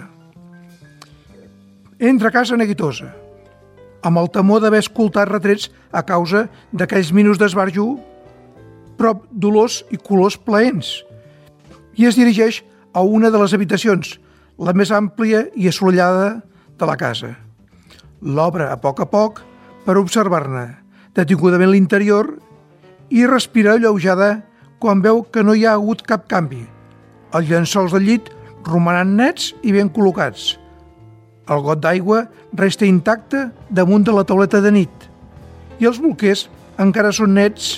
Entra a casa neguitosa, amb el temor d'haver escoltat retrets a causa d'aquells minuts d'esbarjo, però dolors i colors plaents, i es dirigeix a una de les habitacions, la més àmplia i assolellada de la casa. L'obre a poc per observar-ne detingudament l'interior i respira alleujada quan veu que no hi ha hagut cap canvi. Els llençols del llit romanen nets i ben col·locats. El got d'aigua resta intacte damunt de la tauleta de nit i els bolquers encara són nets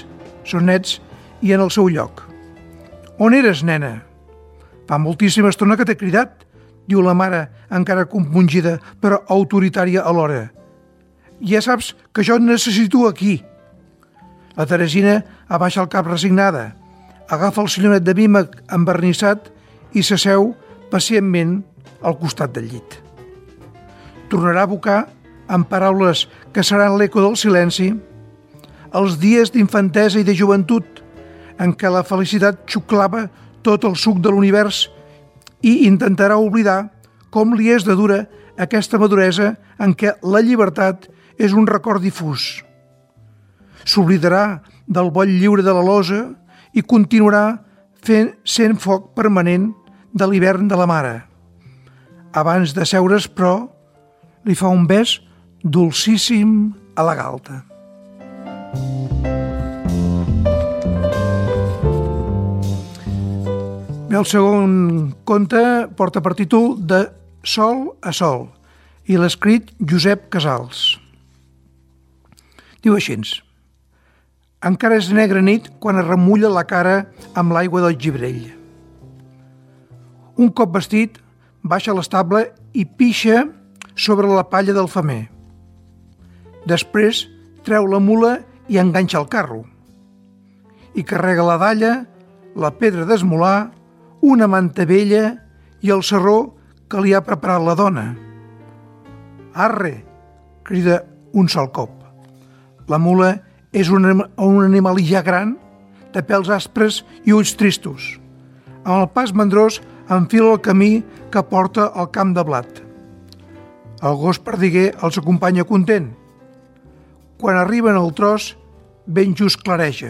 i en el seu lloc. On eres, nena? Fa moltíssima estona que t'he cridat, diu la mare, encara compungida, però autoritària alhora. Ja saps que jo et necessito aquí. La Teresina abaixa el cap resignada, agafa el sillonet de vímec envernissat i s'asseu pacientment al costat del llit. Tornarà a evocar, amb paraules que seran l'eco del silenci, els dies d'infantesa i de joventut en què la felicitat xuclava tot el suc de l'univers i intentarà oblidar com li és de dura aquesta maduresa en què la llibertat és un record difús. S'oblidarà del bol lliure de la losa i continuarà sent foc permanent de l'hivern de la mare. Abans de seure's, però, li fa un bes dolcíssim a la galta. Bé, el segon conte porta per títol De sol a sol i l'ha escrit Josep Casals. Diu així: Encara és negra nit quan es remulla la cara amb l'aigua del gibrell. Un cop vestit, baixa a l'estable i pixa sobre la palla del femer. Després treu la mula i enganxa el carro. I carrega la dalla, la pedra d'esmolar, una manta vella i el sarró que li ha preparat la dona. Arre! Crida un sol cop. La mula és un animal ja gran, de pèls aspres i ulls tristos. Amb el pas mandrós enfila el camí que porta al camp de blat. El gos perdiguer els acompanya content. Quan arriben al tros, ben just clareja.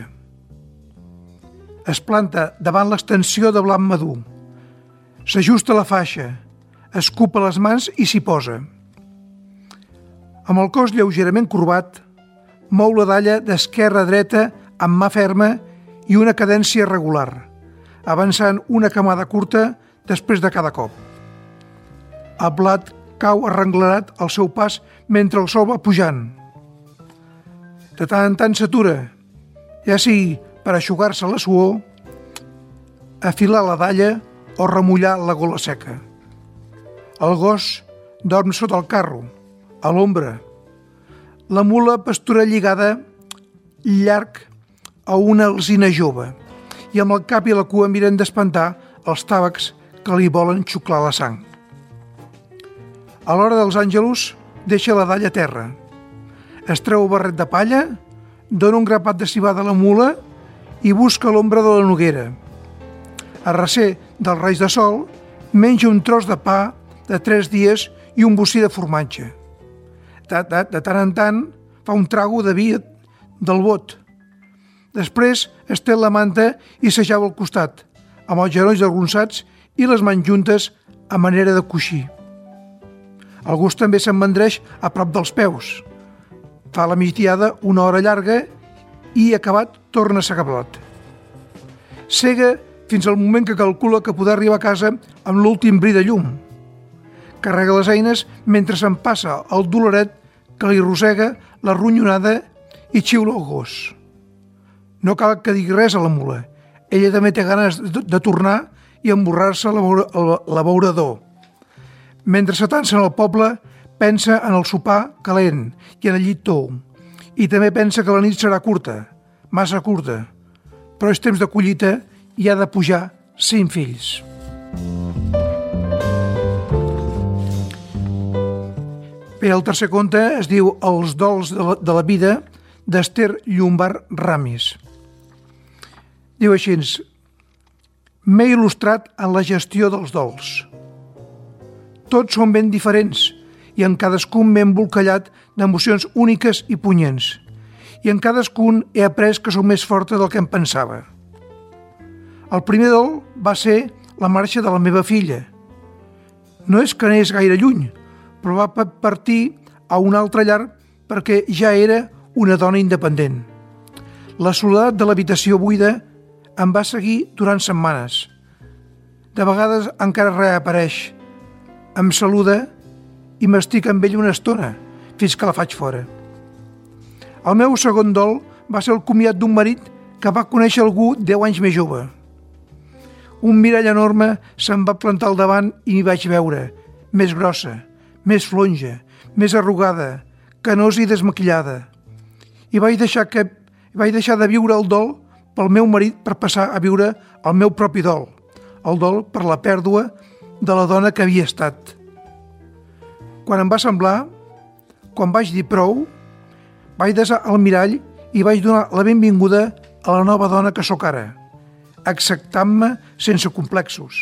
Es planta davant l'extensió de blat madur. S'ajusta la faixa, escupa les mans i s'hi posa. Amb el cos lleugerament corbat, mou la dalla d'esquerra a dreta amb mà ferma i una cadència regular, avançant una camada curta després de cada cop. El blat cau arrenglerat al seu pas mentre el sol va pujant. De tant en tant s'atura, ja sigui per eixugar-se la suor afilar la dalla o remullar la gola seca. El gos dorm sota el carro, a l'ombra. La mula pastura lligada llarg a una alzina jove i amb el cap i la cua miren d'espantar els tàvecs que li volen xuclar la sang. A l'hora dels àngelus deixa la dalla a terra. Es treu el barret de palla, dona un grapat de civada a la mula i busca l'ombra de la noguera. A recer dels raigs de sol, menja un tros de pa de 3 dies i un bocí de formatge. De tant en tant fa un trago de vi del bot. Després estén la manta i s'aixava al costat, amb els genolls arronsats i les mans juntes a manera de coixí. El gos també s'emmendreix a prop dels peus. Fa la migdiada una hora llarga i, acabat, torna a segar blat. Sega fins al moment que calcula que podrà arribar a casa amb l'últim bri de llum. Carrega les eines mentre se'n passa el doloret que li rosega la ronyonada i xiula el gos. No cal que digui res a la mula. Ella també té ganes de tornar i emborrar-se l'abeurador. Mentre s'atansa en el poble, pensa en el sopar calent i en el llit tou. I també pensa que la nit serà curta, massa curta. Però és temps de collita i ha de pujar 5 fills. Bé, el tercer conte es diu Els dols de la vida, d'Ester Llombart Ramis. Diu així: m'he il·lustrat en la gestió dels dols. Tots són ben diferents i en cadascun m'he embolcallat d'emocions úniques i punyents. I en cadascun he après que sóc més forta del que em pensava. El primer dol va ser la marxa de la meva filla. No és que anés gaire lluny, però va partir a un altre llar perquè ja era una dona independent. La soledat de l'habitació buida em va seguir durant setmanes. De vegades encara reapareix. Em saluda i m'estic amb ell una estona, fins que la faig fora. El meu segon dol va ser el comiat d'un marit que va conèixer algú 10 anys més jove. Un mirall enorme se'm va plantar al davant i m'hi vaig veure, més grossa, més flonja, més arrugada, canosa i desmaquillada. I vaig deixar de viure el dol pel meu marit per passar a viure el meu propi dol, el dol per la pèrdua de la dona que havia estat. Quan em va semblar, quan vaig dir prou, vaig desar el mirall i vaig donar la benvinguda a la nova dona que sóc ara, acceptant-me sense complexos.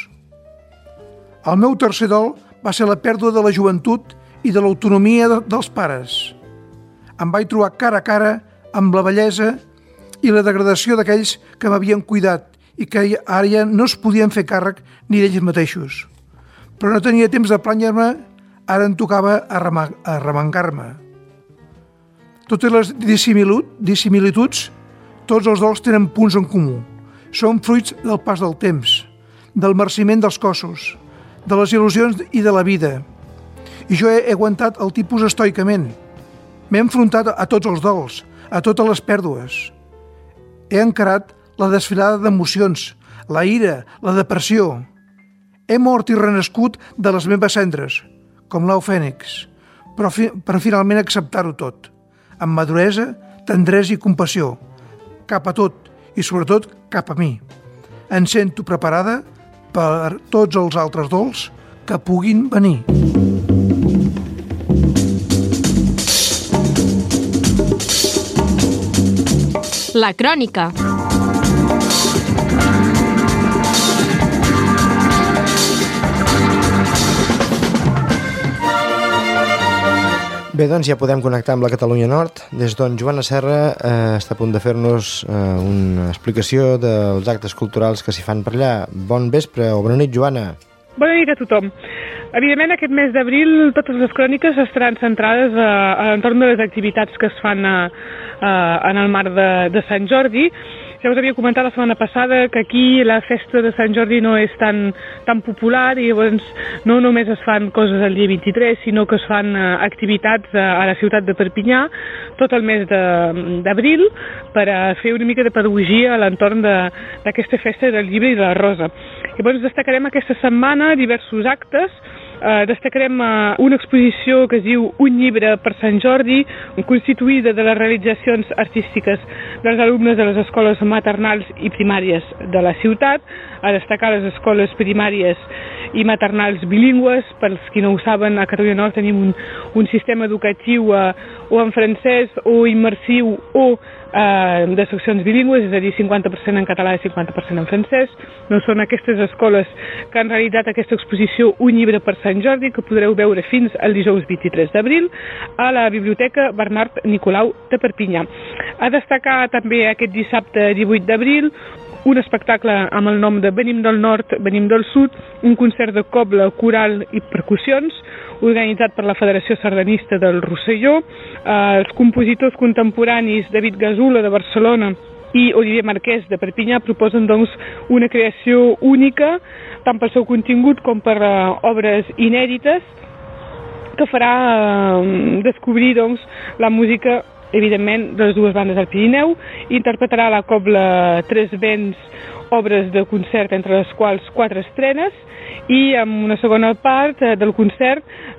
El meu tercer dol va ser la pèrdua de la joventut i de l'autonomia dels pares. Em vaig trobar cara a cara amb la bellesa i la degradació d'aquells que m'havien cuidat i que ara ja no es podien fer càrrec ni d'ells mateixos. Però no tenia temps de plànyer-me, ara em tocava arremangar-me. Totes les dissimilituds, tots els dols tenen punts en comú. Són fruits del pas del temps, del marciment dels cossos, de les il·lusions i de la vida. I jo he aguantat el tipus estoicament. M'he enfrontat a tots els dols, a totes les pèrdues. He encarat la desfilada d'emocions, la ira, la depressió. He mort i renascut de les meves cendres, com l'au fènix, però finalment acceptar-ho tot, amb maduresa, tendresa i compassió, cap a tot i sobretot cap a mi. Em sento preparada per tots els altres dols que puguin venir. La crònica. Bé, doncs ja podem connectar amb la Catalunya Nord. Des d'on Joana Serra està a punt de fer-nos una explicació dels actes culturals que s'hi fan per allà. Bon vespre o bona nit, Joana. Bona nit a tothom. Evidentment, aquest mes d'abril totes les cròniques estaran centrades a l'entorn de les activitats que es fan en el marc de Sant Jordi. Ja us havia comentat la setmana passada que aquí la festa de Sant Jordi no és tan popular i llavors no només es fan coses el dia 23, sinó que es fan activitats a la ciutat de Perpinyà tot el mes d'abril per a fer una mica de pedagogia a l'entorn d'aquesta festa del llibre i de la rosa. Llavors destacarem aquesta setmana diversos actes. Destacarem una exposició que es diu Un llibre per Sant Jordi, constituïda de les realitzacions artístiques dels alumnes de les escoles maternals i primàries de la ciutat, a destacar les escoles primàries i maternals bilingües. Pels qui no ho saben, a Catalunya Nord tenim un sistema educatiu o en francès o immersiu o de seccions bilingües, és a dir, 50% en català i 50% en francès. No són aquestes escoles que han realitzat aquesta exposició Un llibre per Sant Jordi, que podreu veure fins al dijous 23 d'abril a la Biblioteca Bernat Nicolau de Perpinyà. A destacar també aquest dissabte 18 d'abril un espectacle amb el nom de Venim del Nord, Venim del Sud, un concert de cobla, coral i percussions, organitzat per la Federació Sardanista del Rosselló. Els compositors contemporanis David Gasula de Barcelona i Olivier Marquès de Perpinyà proposen doncs una creació única, tant pel seu contingut com per obres inèdites, que farà descobrir doncs la música evidentment de les dues bandes del Pirineu. Interpretarà la cobla Tres Vents, obres de concert, entre les quals 4 estrenes, i en una segona part del concert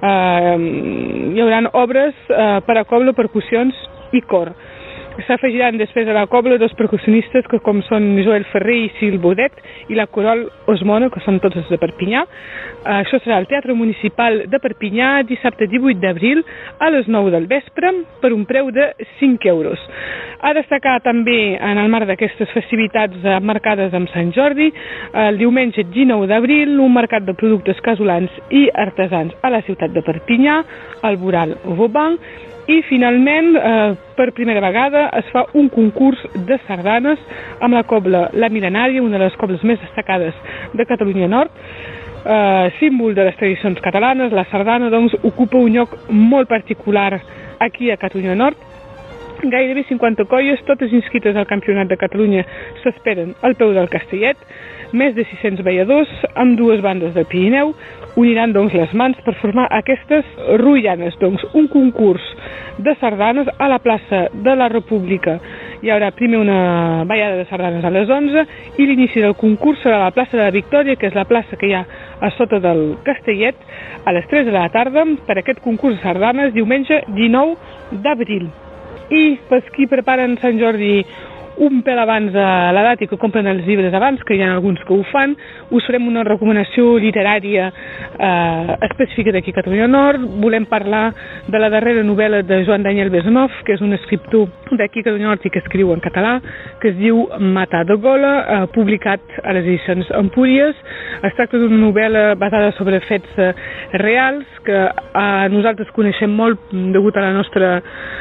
hi haurà obres per a cobla, percussions i cor. S'afegiran després de la cobla 2 percussionistes que com són Joel Ferrer i Sil Baudet, i la coral Osmona, que són tots de Perpinyà. Això serà al Teatre Municipal de Perpinyà dissabte 18 d'abril a les 9 del vespre per un preu de 5 euros. A destacar també en el marc d'aquestes festivitats marcades amb Sant Jordi, el diumenge 19 d'abril un mercat de productes casolans i artesans a la ciutat de Perpinyà, al Voral Vauban. I finalment, per primera vegada, es fa un concurs de sardanes amb la cobla La Milenària, una de les cobles més destacades de Catalunya Nord. Símbol de les tradicions catalanes, la sardana doncs, ocupa un lloc molt particular aquí a Catalunya Nord. Gairebé 50 colles, totes inscrites al Campionat de Catalunya, s'esperen al peu del Castellet. Més de 600 balladors, amb 2 bandes del Pirineu, uniran doncs les mans per formar aquestes ruianes. Doncs un concurs de sardanes a la plaça de la República. Hi haurà primer una ballada de sardanes a les 11 i l'inici del concurs serà a la plaça de la Victòria, que és la plaça que hi ha a sota del Castellet, a les 3 de la tarda, per aquest concurs de sardanes, diumenge 19 d'abril. I pels qui preparen Sant Jordi un pèl abans de la data i que compren els llibres abans, que hi ha alguns que ho fan, us farem una recomanació literària específica d'aquí a Catalunya Nord. Volem parlar de la darrera novel·la de Joan Daniel Besnov, que és un escriptor d'aquí a Catalunya Nord i que escriu en català, que es diu Matar de Gola, publicat a les edicions Empúries. Es tracta d'una novel·la basada sobre fets reals, que nosaltres coneixem molt degut a la nostra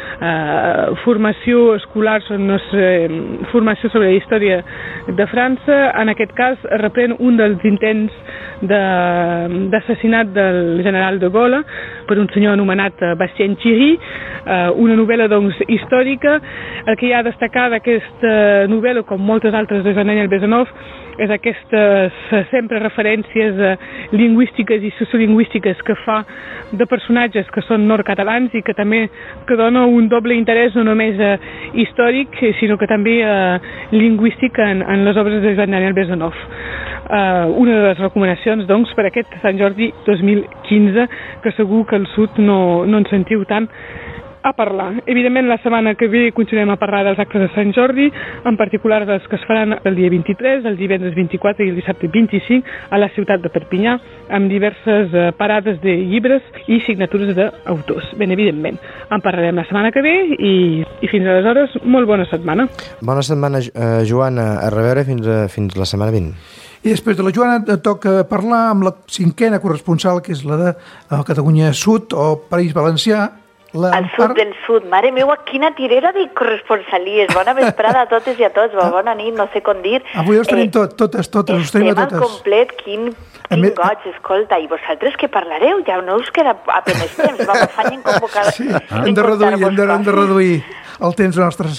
formació escolar, la nostra formació sobre la història de França. En aquest cas reprèn un dels intents d'assassinat del general de Gaulle per un senyor anomenat Bastien Thierry, una novel·la doncs històrica. El que hi ha a destacar d'aquesta novel·la, com moltes altres de Joan Daniel Besnov, és aquestes sempre referències lingüístiques i sociolingüístiques que fa de personatges que són nord-catalans i que també que dona un doble interès no només històric, sinó que també lingüístic en les obres de Joan Daniel Besnov. Una de les recomanacions, doncs, per aquest Sant Jordi 2015, que segur que al sud no en sentiu tant a parlar. Evidentment, la setmana que ve continuem a parlar dels actes de Sant Jordi, en particular dels que es faran el dia 23, el divendres 24 i el dissabte 25 a la ciutat de Perpinyà, amb diverses parades de llibres i signatures d'autors. Ben evidentment, en parlarem la setmana que ve i fins aleshores, molt bona setmana. Bona setmana, Joana. A reveure fins la setmana 20. I després de la Joana et toca parlar amb la 5a corresponsal, que és la de Catalunya Sud o País Valencià. Al sud del sud. Mare meua, quina tirera de corresponsalies. Bona vesprada a totes i a tots. Bona nit, no sé com dir. Avui us tenim totes. Estem al complet. Quin goig, escolta. I vosaltres que parlareu? Ja no us queda apenas temps. Vamos, fanyen convocar... Sí, hem de reduir el temps nostre, sí.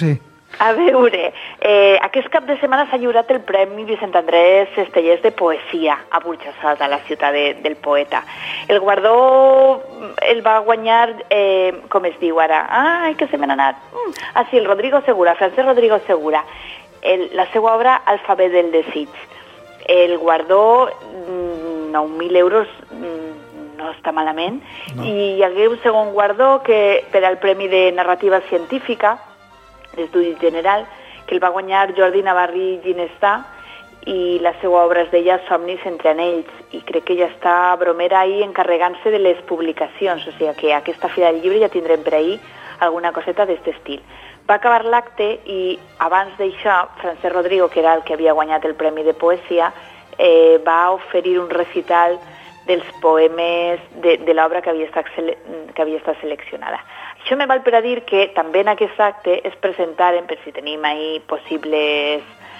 A veure, aquest cap de setmana s'ha lliurat el Premi Vicent Andrés Estellés de Poesia a Burjassot, a la ciutat del poeta. El guardó el va guanyar, com es diu ara? Ai, que se m'ha anat. Sí, el Rodrigo Segura, Francesc Rodrigo Segura. La seva obra Alfabet del desig. El guardó, 9.000 euros, no està malament. No. I hi hagué un segon guardó que per al Premi de Narrativa Científica, d'Estudi General, que el va guanyar Jordi Navarri Ginestà, i la seva obra es deia Somnis entre anells, i crec que ja està Bromera ahí encarregant-se de les publicacions, o sigui que aquesta Fira del Llibre ja tindrem per ahí alguna coseta d'aquest estil. Va acabar l'acte i abans d'això, Francesc Rodrigo, que era el que havia guanyat el Premi de Poesia, va oferir un recital dels poemes de l'obra que havia estat seleccionada. Això me val per a dir que també en aquest acte es presentaren, per si tenim ahí possibles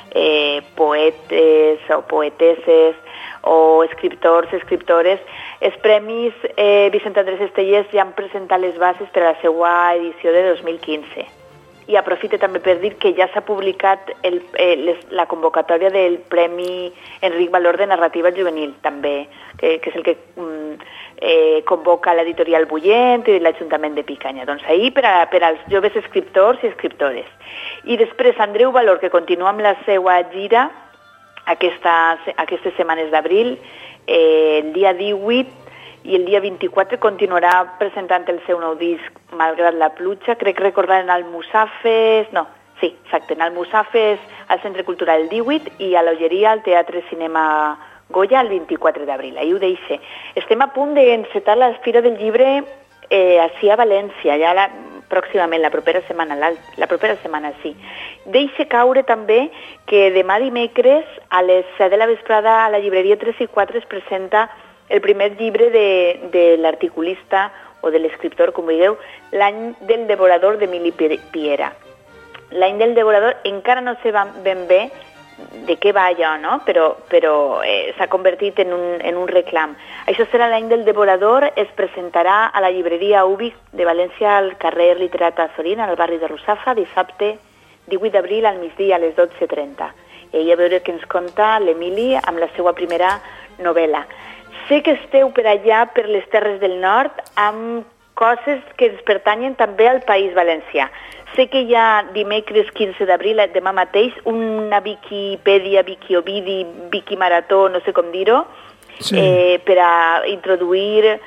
poetes o poeteses o escriptors, escriptores, els Premis Vicent Andrés Estellés ja han presentat les bases per a la seva edició de 2015. I aprofite també per dir que ja s'ha publicat la convocatòria del Premi Enric Valor de Narrativa Juvenil, també, que és el que convoca l'editorial Bullent i l'Ajuntament de Picanya. Doncs ahir per als joves escriptors i escriptores. I després Andreu Valor, que continua amb la seva gira aquestes setmanes d'abril, el dia 18 i el dia 24 continuarà presentant el seu nou disc Malgrat la pluja, crec recordar en Almussafes, en Almussafes al Centre Cultural el 18 i a l'Olleria al Teatre Cinema Goya el 24 d'abril. Ahir ho deixe. Estem a punt d'encetar la Fira del Llibre així a València, ja pròximament, la propera setmana, sí. Deixe caure també que demà dimecres a les 7 de la vesprada a la llibreria 3 i 4 es presenta el primer llibre de l'articulista o de l'escriptor, com digueu, L'any del devorador d'Emili Piera. L'any del devorador encara no sé ben bé de què va allò, no? Però s'ha convertit en un reclam. Això serà L'any del devorador, es presentarà a la llibreria Ubik de València al carrer Literat Azorín, al barri de Russafa, dissabte 18 d'abril al migdia a les 12:30. I ahir a veure què ens conta l'Emili amb la seva primera novel·la. Sé que esteu per allà, per les Terres del Nord, amb coses que ens pertanyen també al País Valencià. Sé que hi ha dimecres 15 d'abril, demà mateix, una Viquipèdia, Viquiovidi, Viquimarató, no sé com dir-ho, per a introduir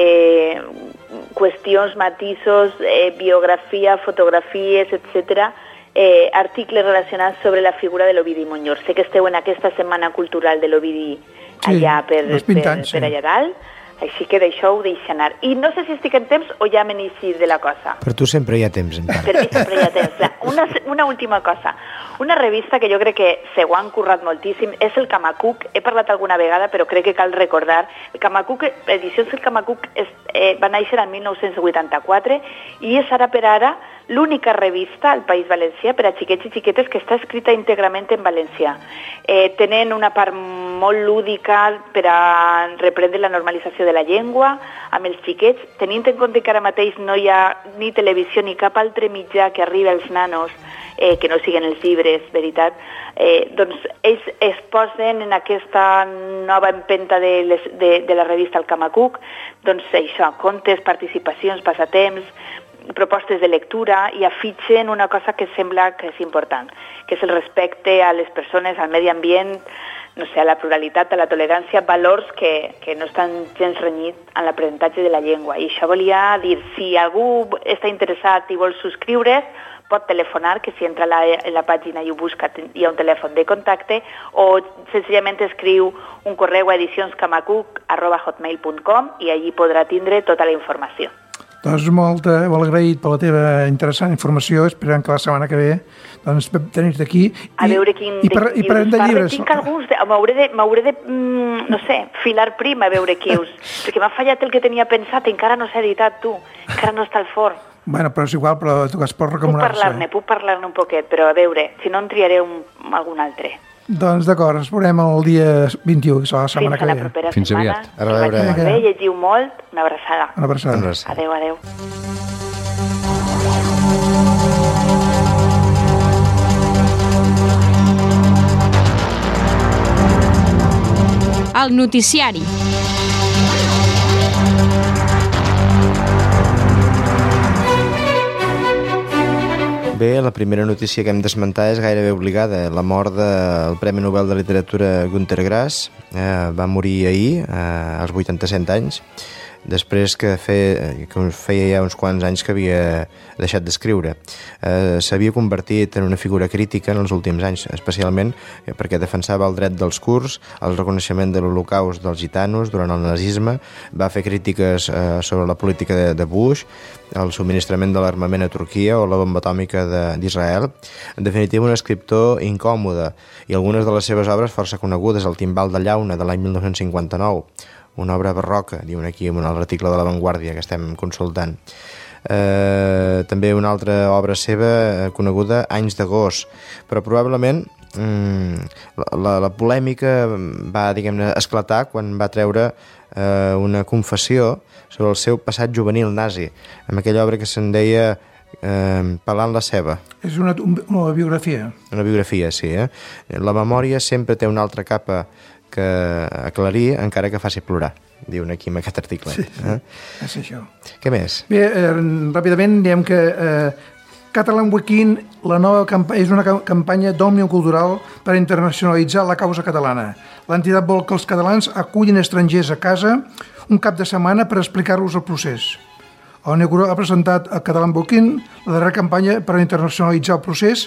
qüestions, matisos, biografia, fotografies, etc., articles relacionats sobre la figura de l'Ovidi Montllor. Sé que esteu en aquesta setmana cultural de l'Ovidi allà per allà dalt, així que d'això ho deixo anar. I no sé si estic en temps o ja me n'he de la cosa. Per tu sempre hi ha temps, encara. Per mi sempre hi ha temps. Una última cosa. Una revista que jo crec que se ho han currat moltíssim és el Camacuc. He parlat alguna vegada, però crec que cal recordar. El Camacuc, Edicions del Camacuc va néixer el 1984 i és ara per ara l'única revista al País Valencià per a xiquets i xiquetes que està escrita íntegrament en valencià. Tenen una part molt lúdica per a reprendre la normalització de la llengua amb els xiquets, tenint en compte que ara mateix no hi ha ni televisió ni cap altre mitjà que arribi als nanos que no siguin els llibres, veritat, doncs ells es posen en aquesta nova empenta de la revista El Camacuc, doncs això, contes, participacions, passatemps, propostes de lectura i afitxen una cosa que sembla que és important, que és el respecte a les persones, al medi ambient, no sé, a la pluralitat, a la tolerància, valors que no estan gens renyits en l'aprenentatge de la llengua. I això volia dir, si algú està interessat i vol subscriure's, pot telefonar, que si entra en la pàgina i ho busca hi ha un telèfon de contacte, o senzillament escriu un correu a edicionscamacuc@hotmail.com i allí podrà tindre tota la informació. Doncs molt agraït per la teva interessant informació, esperant que la setmana que ve doncs tenir d'aquí. A veure quin I parlem de llibres. Tinc alguns, m'hauré de no sé, filar prim a veure quius, perquè m'ha fallat el que tenia pensat i encara no s'ha editat, tu, encara no està al forn. Bueno, però és igual, però tu es pot recomanar-se. Puc parlar-ne un poquet, però a veure, si no en triaré algun altre. Doncs d'acord, ens veurem el dia 21, que serà la setmana que ve. Fins a la propera Fins setmana. aviat. A veure. Llegiu molt, una abraçada. Una abraçada. Adéu. el noticiari. Bé, la primera notícia que hem d'esmentar és gairebé obligada. La mort del Premi Nobel de Literatura Günter Grass va morir ahir, als 87 anys, després que feia ja uns quants anys que havia deixat d'escriure. S'havia convertit en una figura crítica en els últims anys, especialment perquè defensava el dret dels kurds, el reconeixement de l'Holocaust dels gitanos durant el nazisme, va fer crítiques sobre la política de Bush, el subministrament de l'armament a Turquia o la bomba atòmica d'Israel. En definitiva, un escriptor incòmode, i algunes de les seves obres força conegudes, El timbal de Llauna, de l'any 1959, una obra barroca, diuen aquí en l'article de La Vanguardia que estem consultant. També una altra obra seva coneguda, Anys d'agost, però probablement la polèmica va, diguem-ne, esclatar quan va treure una confessió sobre el seu passat juvenil nazi, amb aquella obra que se'n deia Pelant la ceba. És una biografia. Una biografia, sí. La memòria sempre té una altra capa que aclarir, encara que faci plorar, diuen aquí en aquest article. Sí, és això. Què més? Bé, ràpidament diem que Catalan Weekend, la nova és una campanya d'òmnium cultural per internacionalitzar la causa catalana. L'entitat vol que els catalans acullin estrangers a casa un cap de setmana per explicar-los el procés. L'ONU ha presentat a Catalan Weekend la darrera campanya per internacionalitzar el procés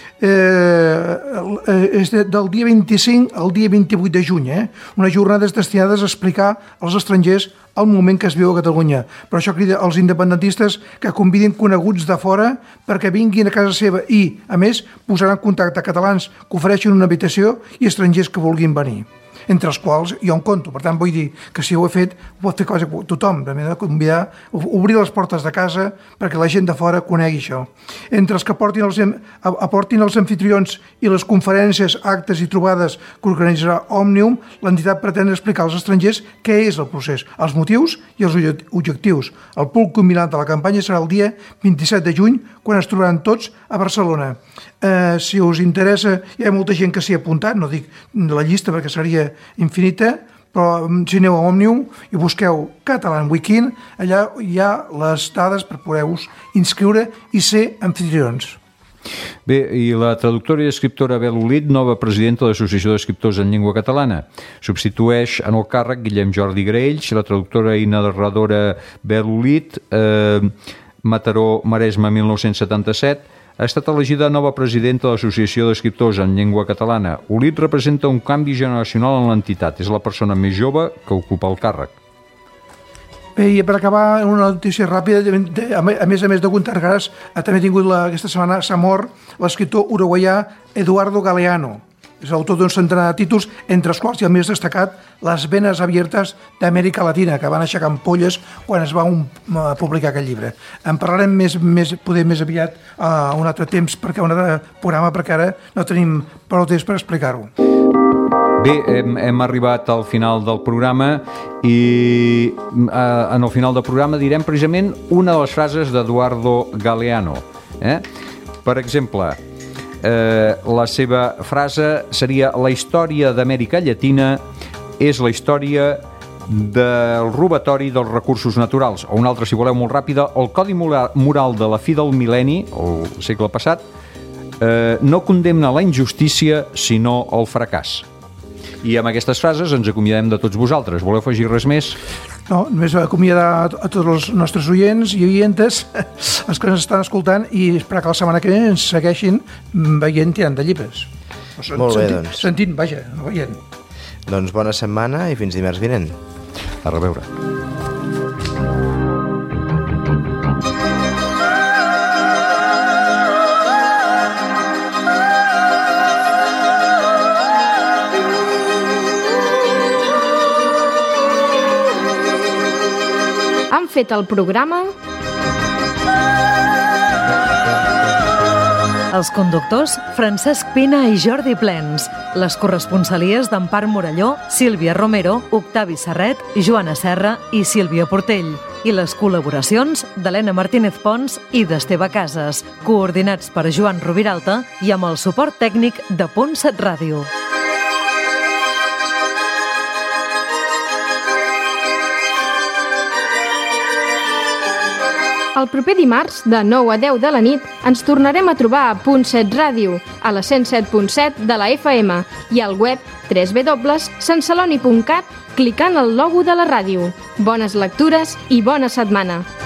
és del dia 25 al dia 28 de juny, unes jornades destinades a explicar als estrangers el moment que es viu a Catalunya. Per això crida als independentistes que convidin coneguts de fora perquè vinguin a casa seva i, a més, posaran en contacte catalans que ofereixen una habitació i estrangers que vulguin venir, entre els quals jo em conto. Per tant, vull dir que si ho he fet, ho pot fer quasi tothom, de manera de convidar, obrir les portes de casa perquè la gent de fora conegui això. Entre els que aportin els anfitrions i les conferències, actes i trobades que organitzarà Òmnium, l'entitat pretén explicar als estrangers què és el procés, els motius i els objectius. El punt culminant de la campanya serà el dia 27 de juny, quan es trobaran tots a Barcelona. Si us interessa, hi ha molta gent que s'hi ha apuntat, no dic la llista perquè seria infinita, però si aneu a Òmnium i busqueu Catalan Weekend, allà hi ha les dades per poder-vos inscriure i ser anfitrions. Bé, i la traductora i escriptora Bel Olit, nova presidenta de l'Associació d'Escriptors en Llengua Catalana. Substitueix en el càrrec Guillem Jordi Graells, la traductora i narradora Bel Olit, Mataró, Maresme, 1977, ha estat elegida nova presidenta de l'Associació d'Escriptors en Llengua Catalana. Olit representa un canvi generacional en l'entitat. És la persona més jove que ocupa el càrrec. Bé, i per acabar, una notícia ràpida, a més de Günter Grass, també ha tingut aquesta setmana, s'ha mort l'escriptor uruguaià Eduardo Galeano. És l'autor d'un centenar de títols, entre els quals hi ha més destacat Les venes abiertes d'Amèrica Latina, que van aixecar ampolles quan es va publicar aquest llibre. En parlarem poder més aviat a un altre temps, perquè un altre programa, perquè ara no tenim prou temps per explicar-ho. Bé, hem arribat al final del programa i en el final del programa direm precisament una de les frases d'Eduardo Galeano. Per exemple, la seva frase seria: la història d'Amèrica Llatina és la història del robatori dels recursos naturals, o una altra, si voleu, molt ràpida: el codi moral de la fi del mil·lenni, el segle passat, no condemna la injustícia sinó el fracàs. I amb aquestes frases ens acomiadem de tots vosaltres. Voleu afegir res més? No, només acomiadar a tots els nostres oients i oientes, els que ens estan escoltant, i esperar que la setmana que ve ens segueixin veient Tirant de Llibres. Molt bé, doncs. Sentint, vaja, no veient. Doncs bona setmana i fins dimarts vinent. A reveure. Han fet el programa els conductors Francesc Pina i Jordi Plens, les corresponsalies d'Empar Morelló, Sílvia Romero, Octavi Serret, Joana Serra i Sílvia Portell, i les col·laboracions d'Helena Martínez Pons i d'Esteve Casas, coordinats per Joan Rubiralta i amb el suport tècnic de Ponsat Ràdio. El proper dimarts, de 9 a 10 de la nit, ens tornarem a trobar a Punt 7 Ràdio, a la 107.7 de la FM i al web www.santceloni.cat clicant el logo de la ràdio. Bones lectures i bona setmana!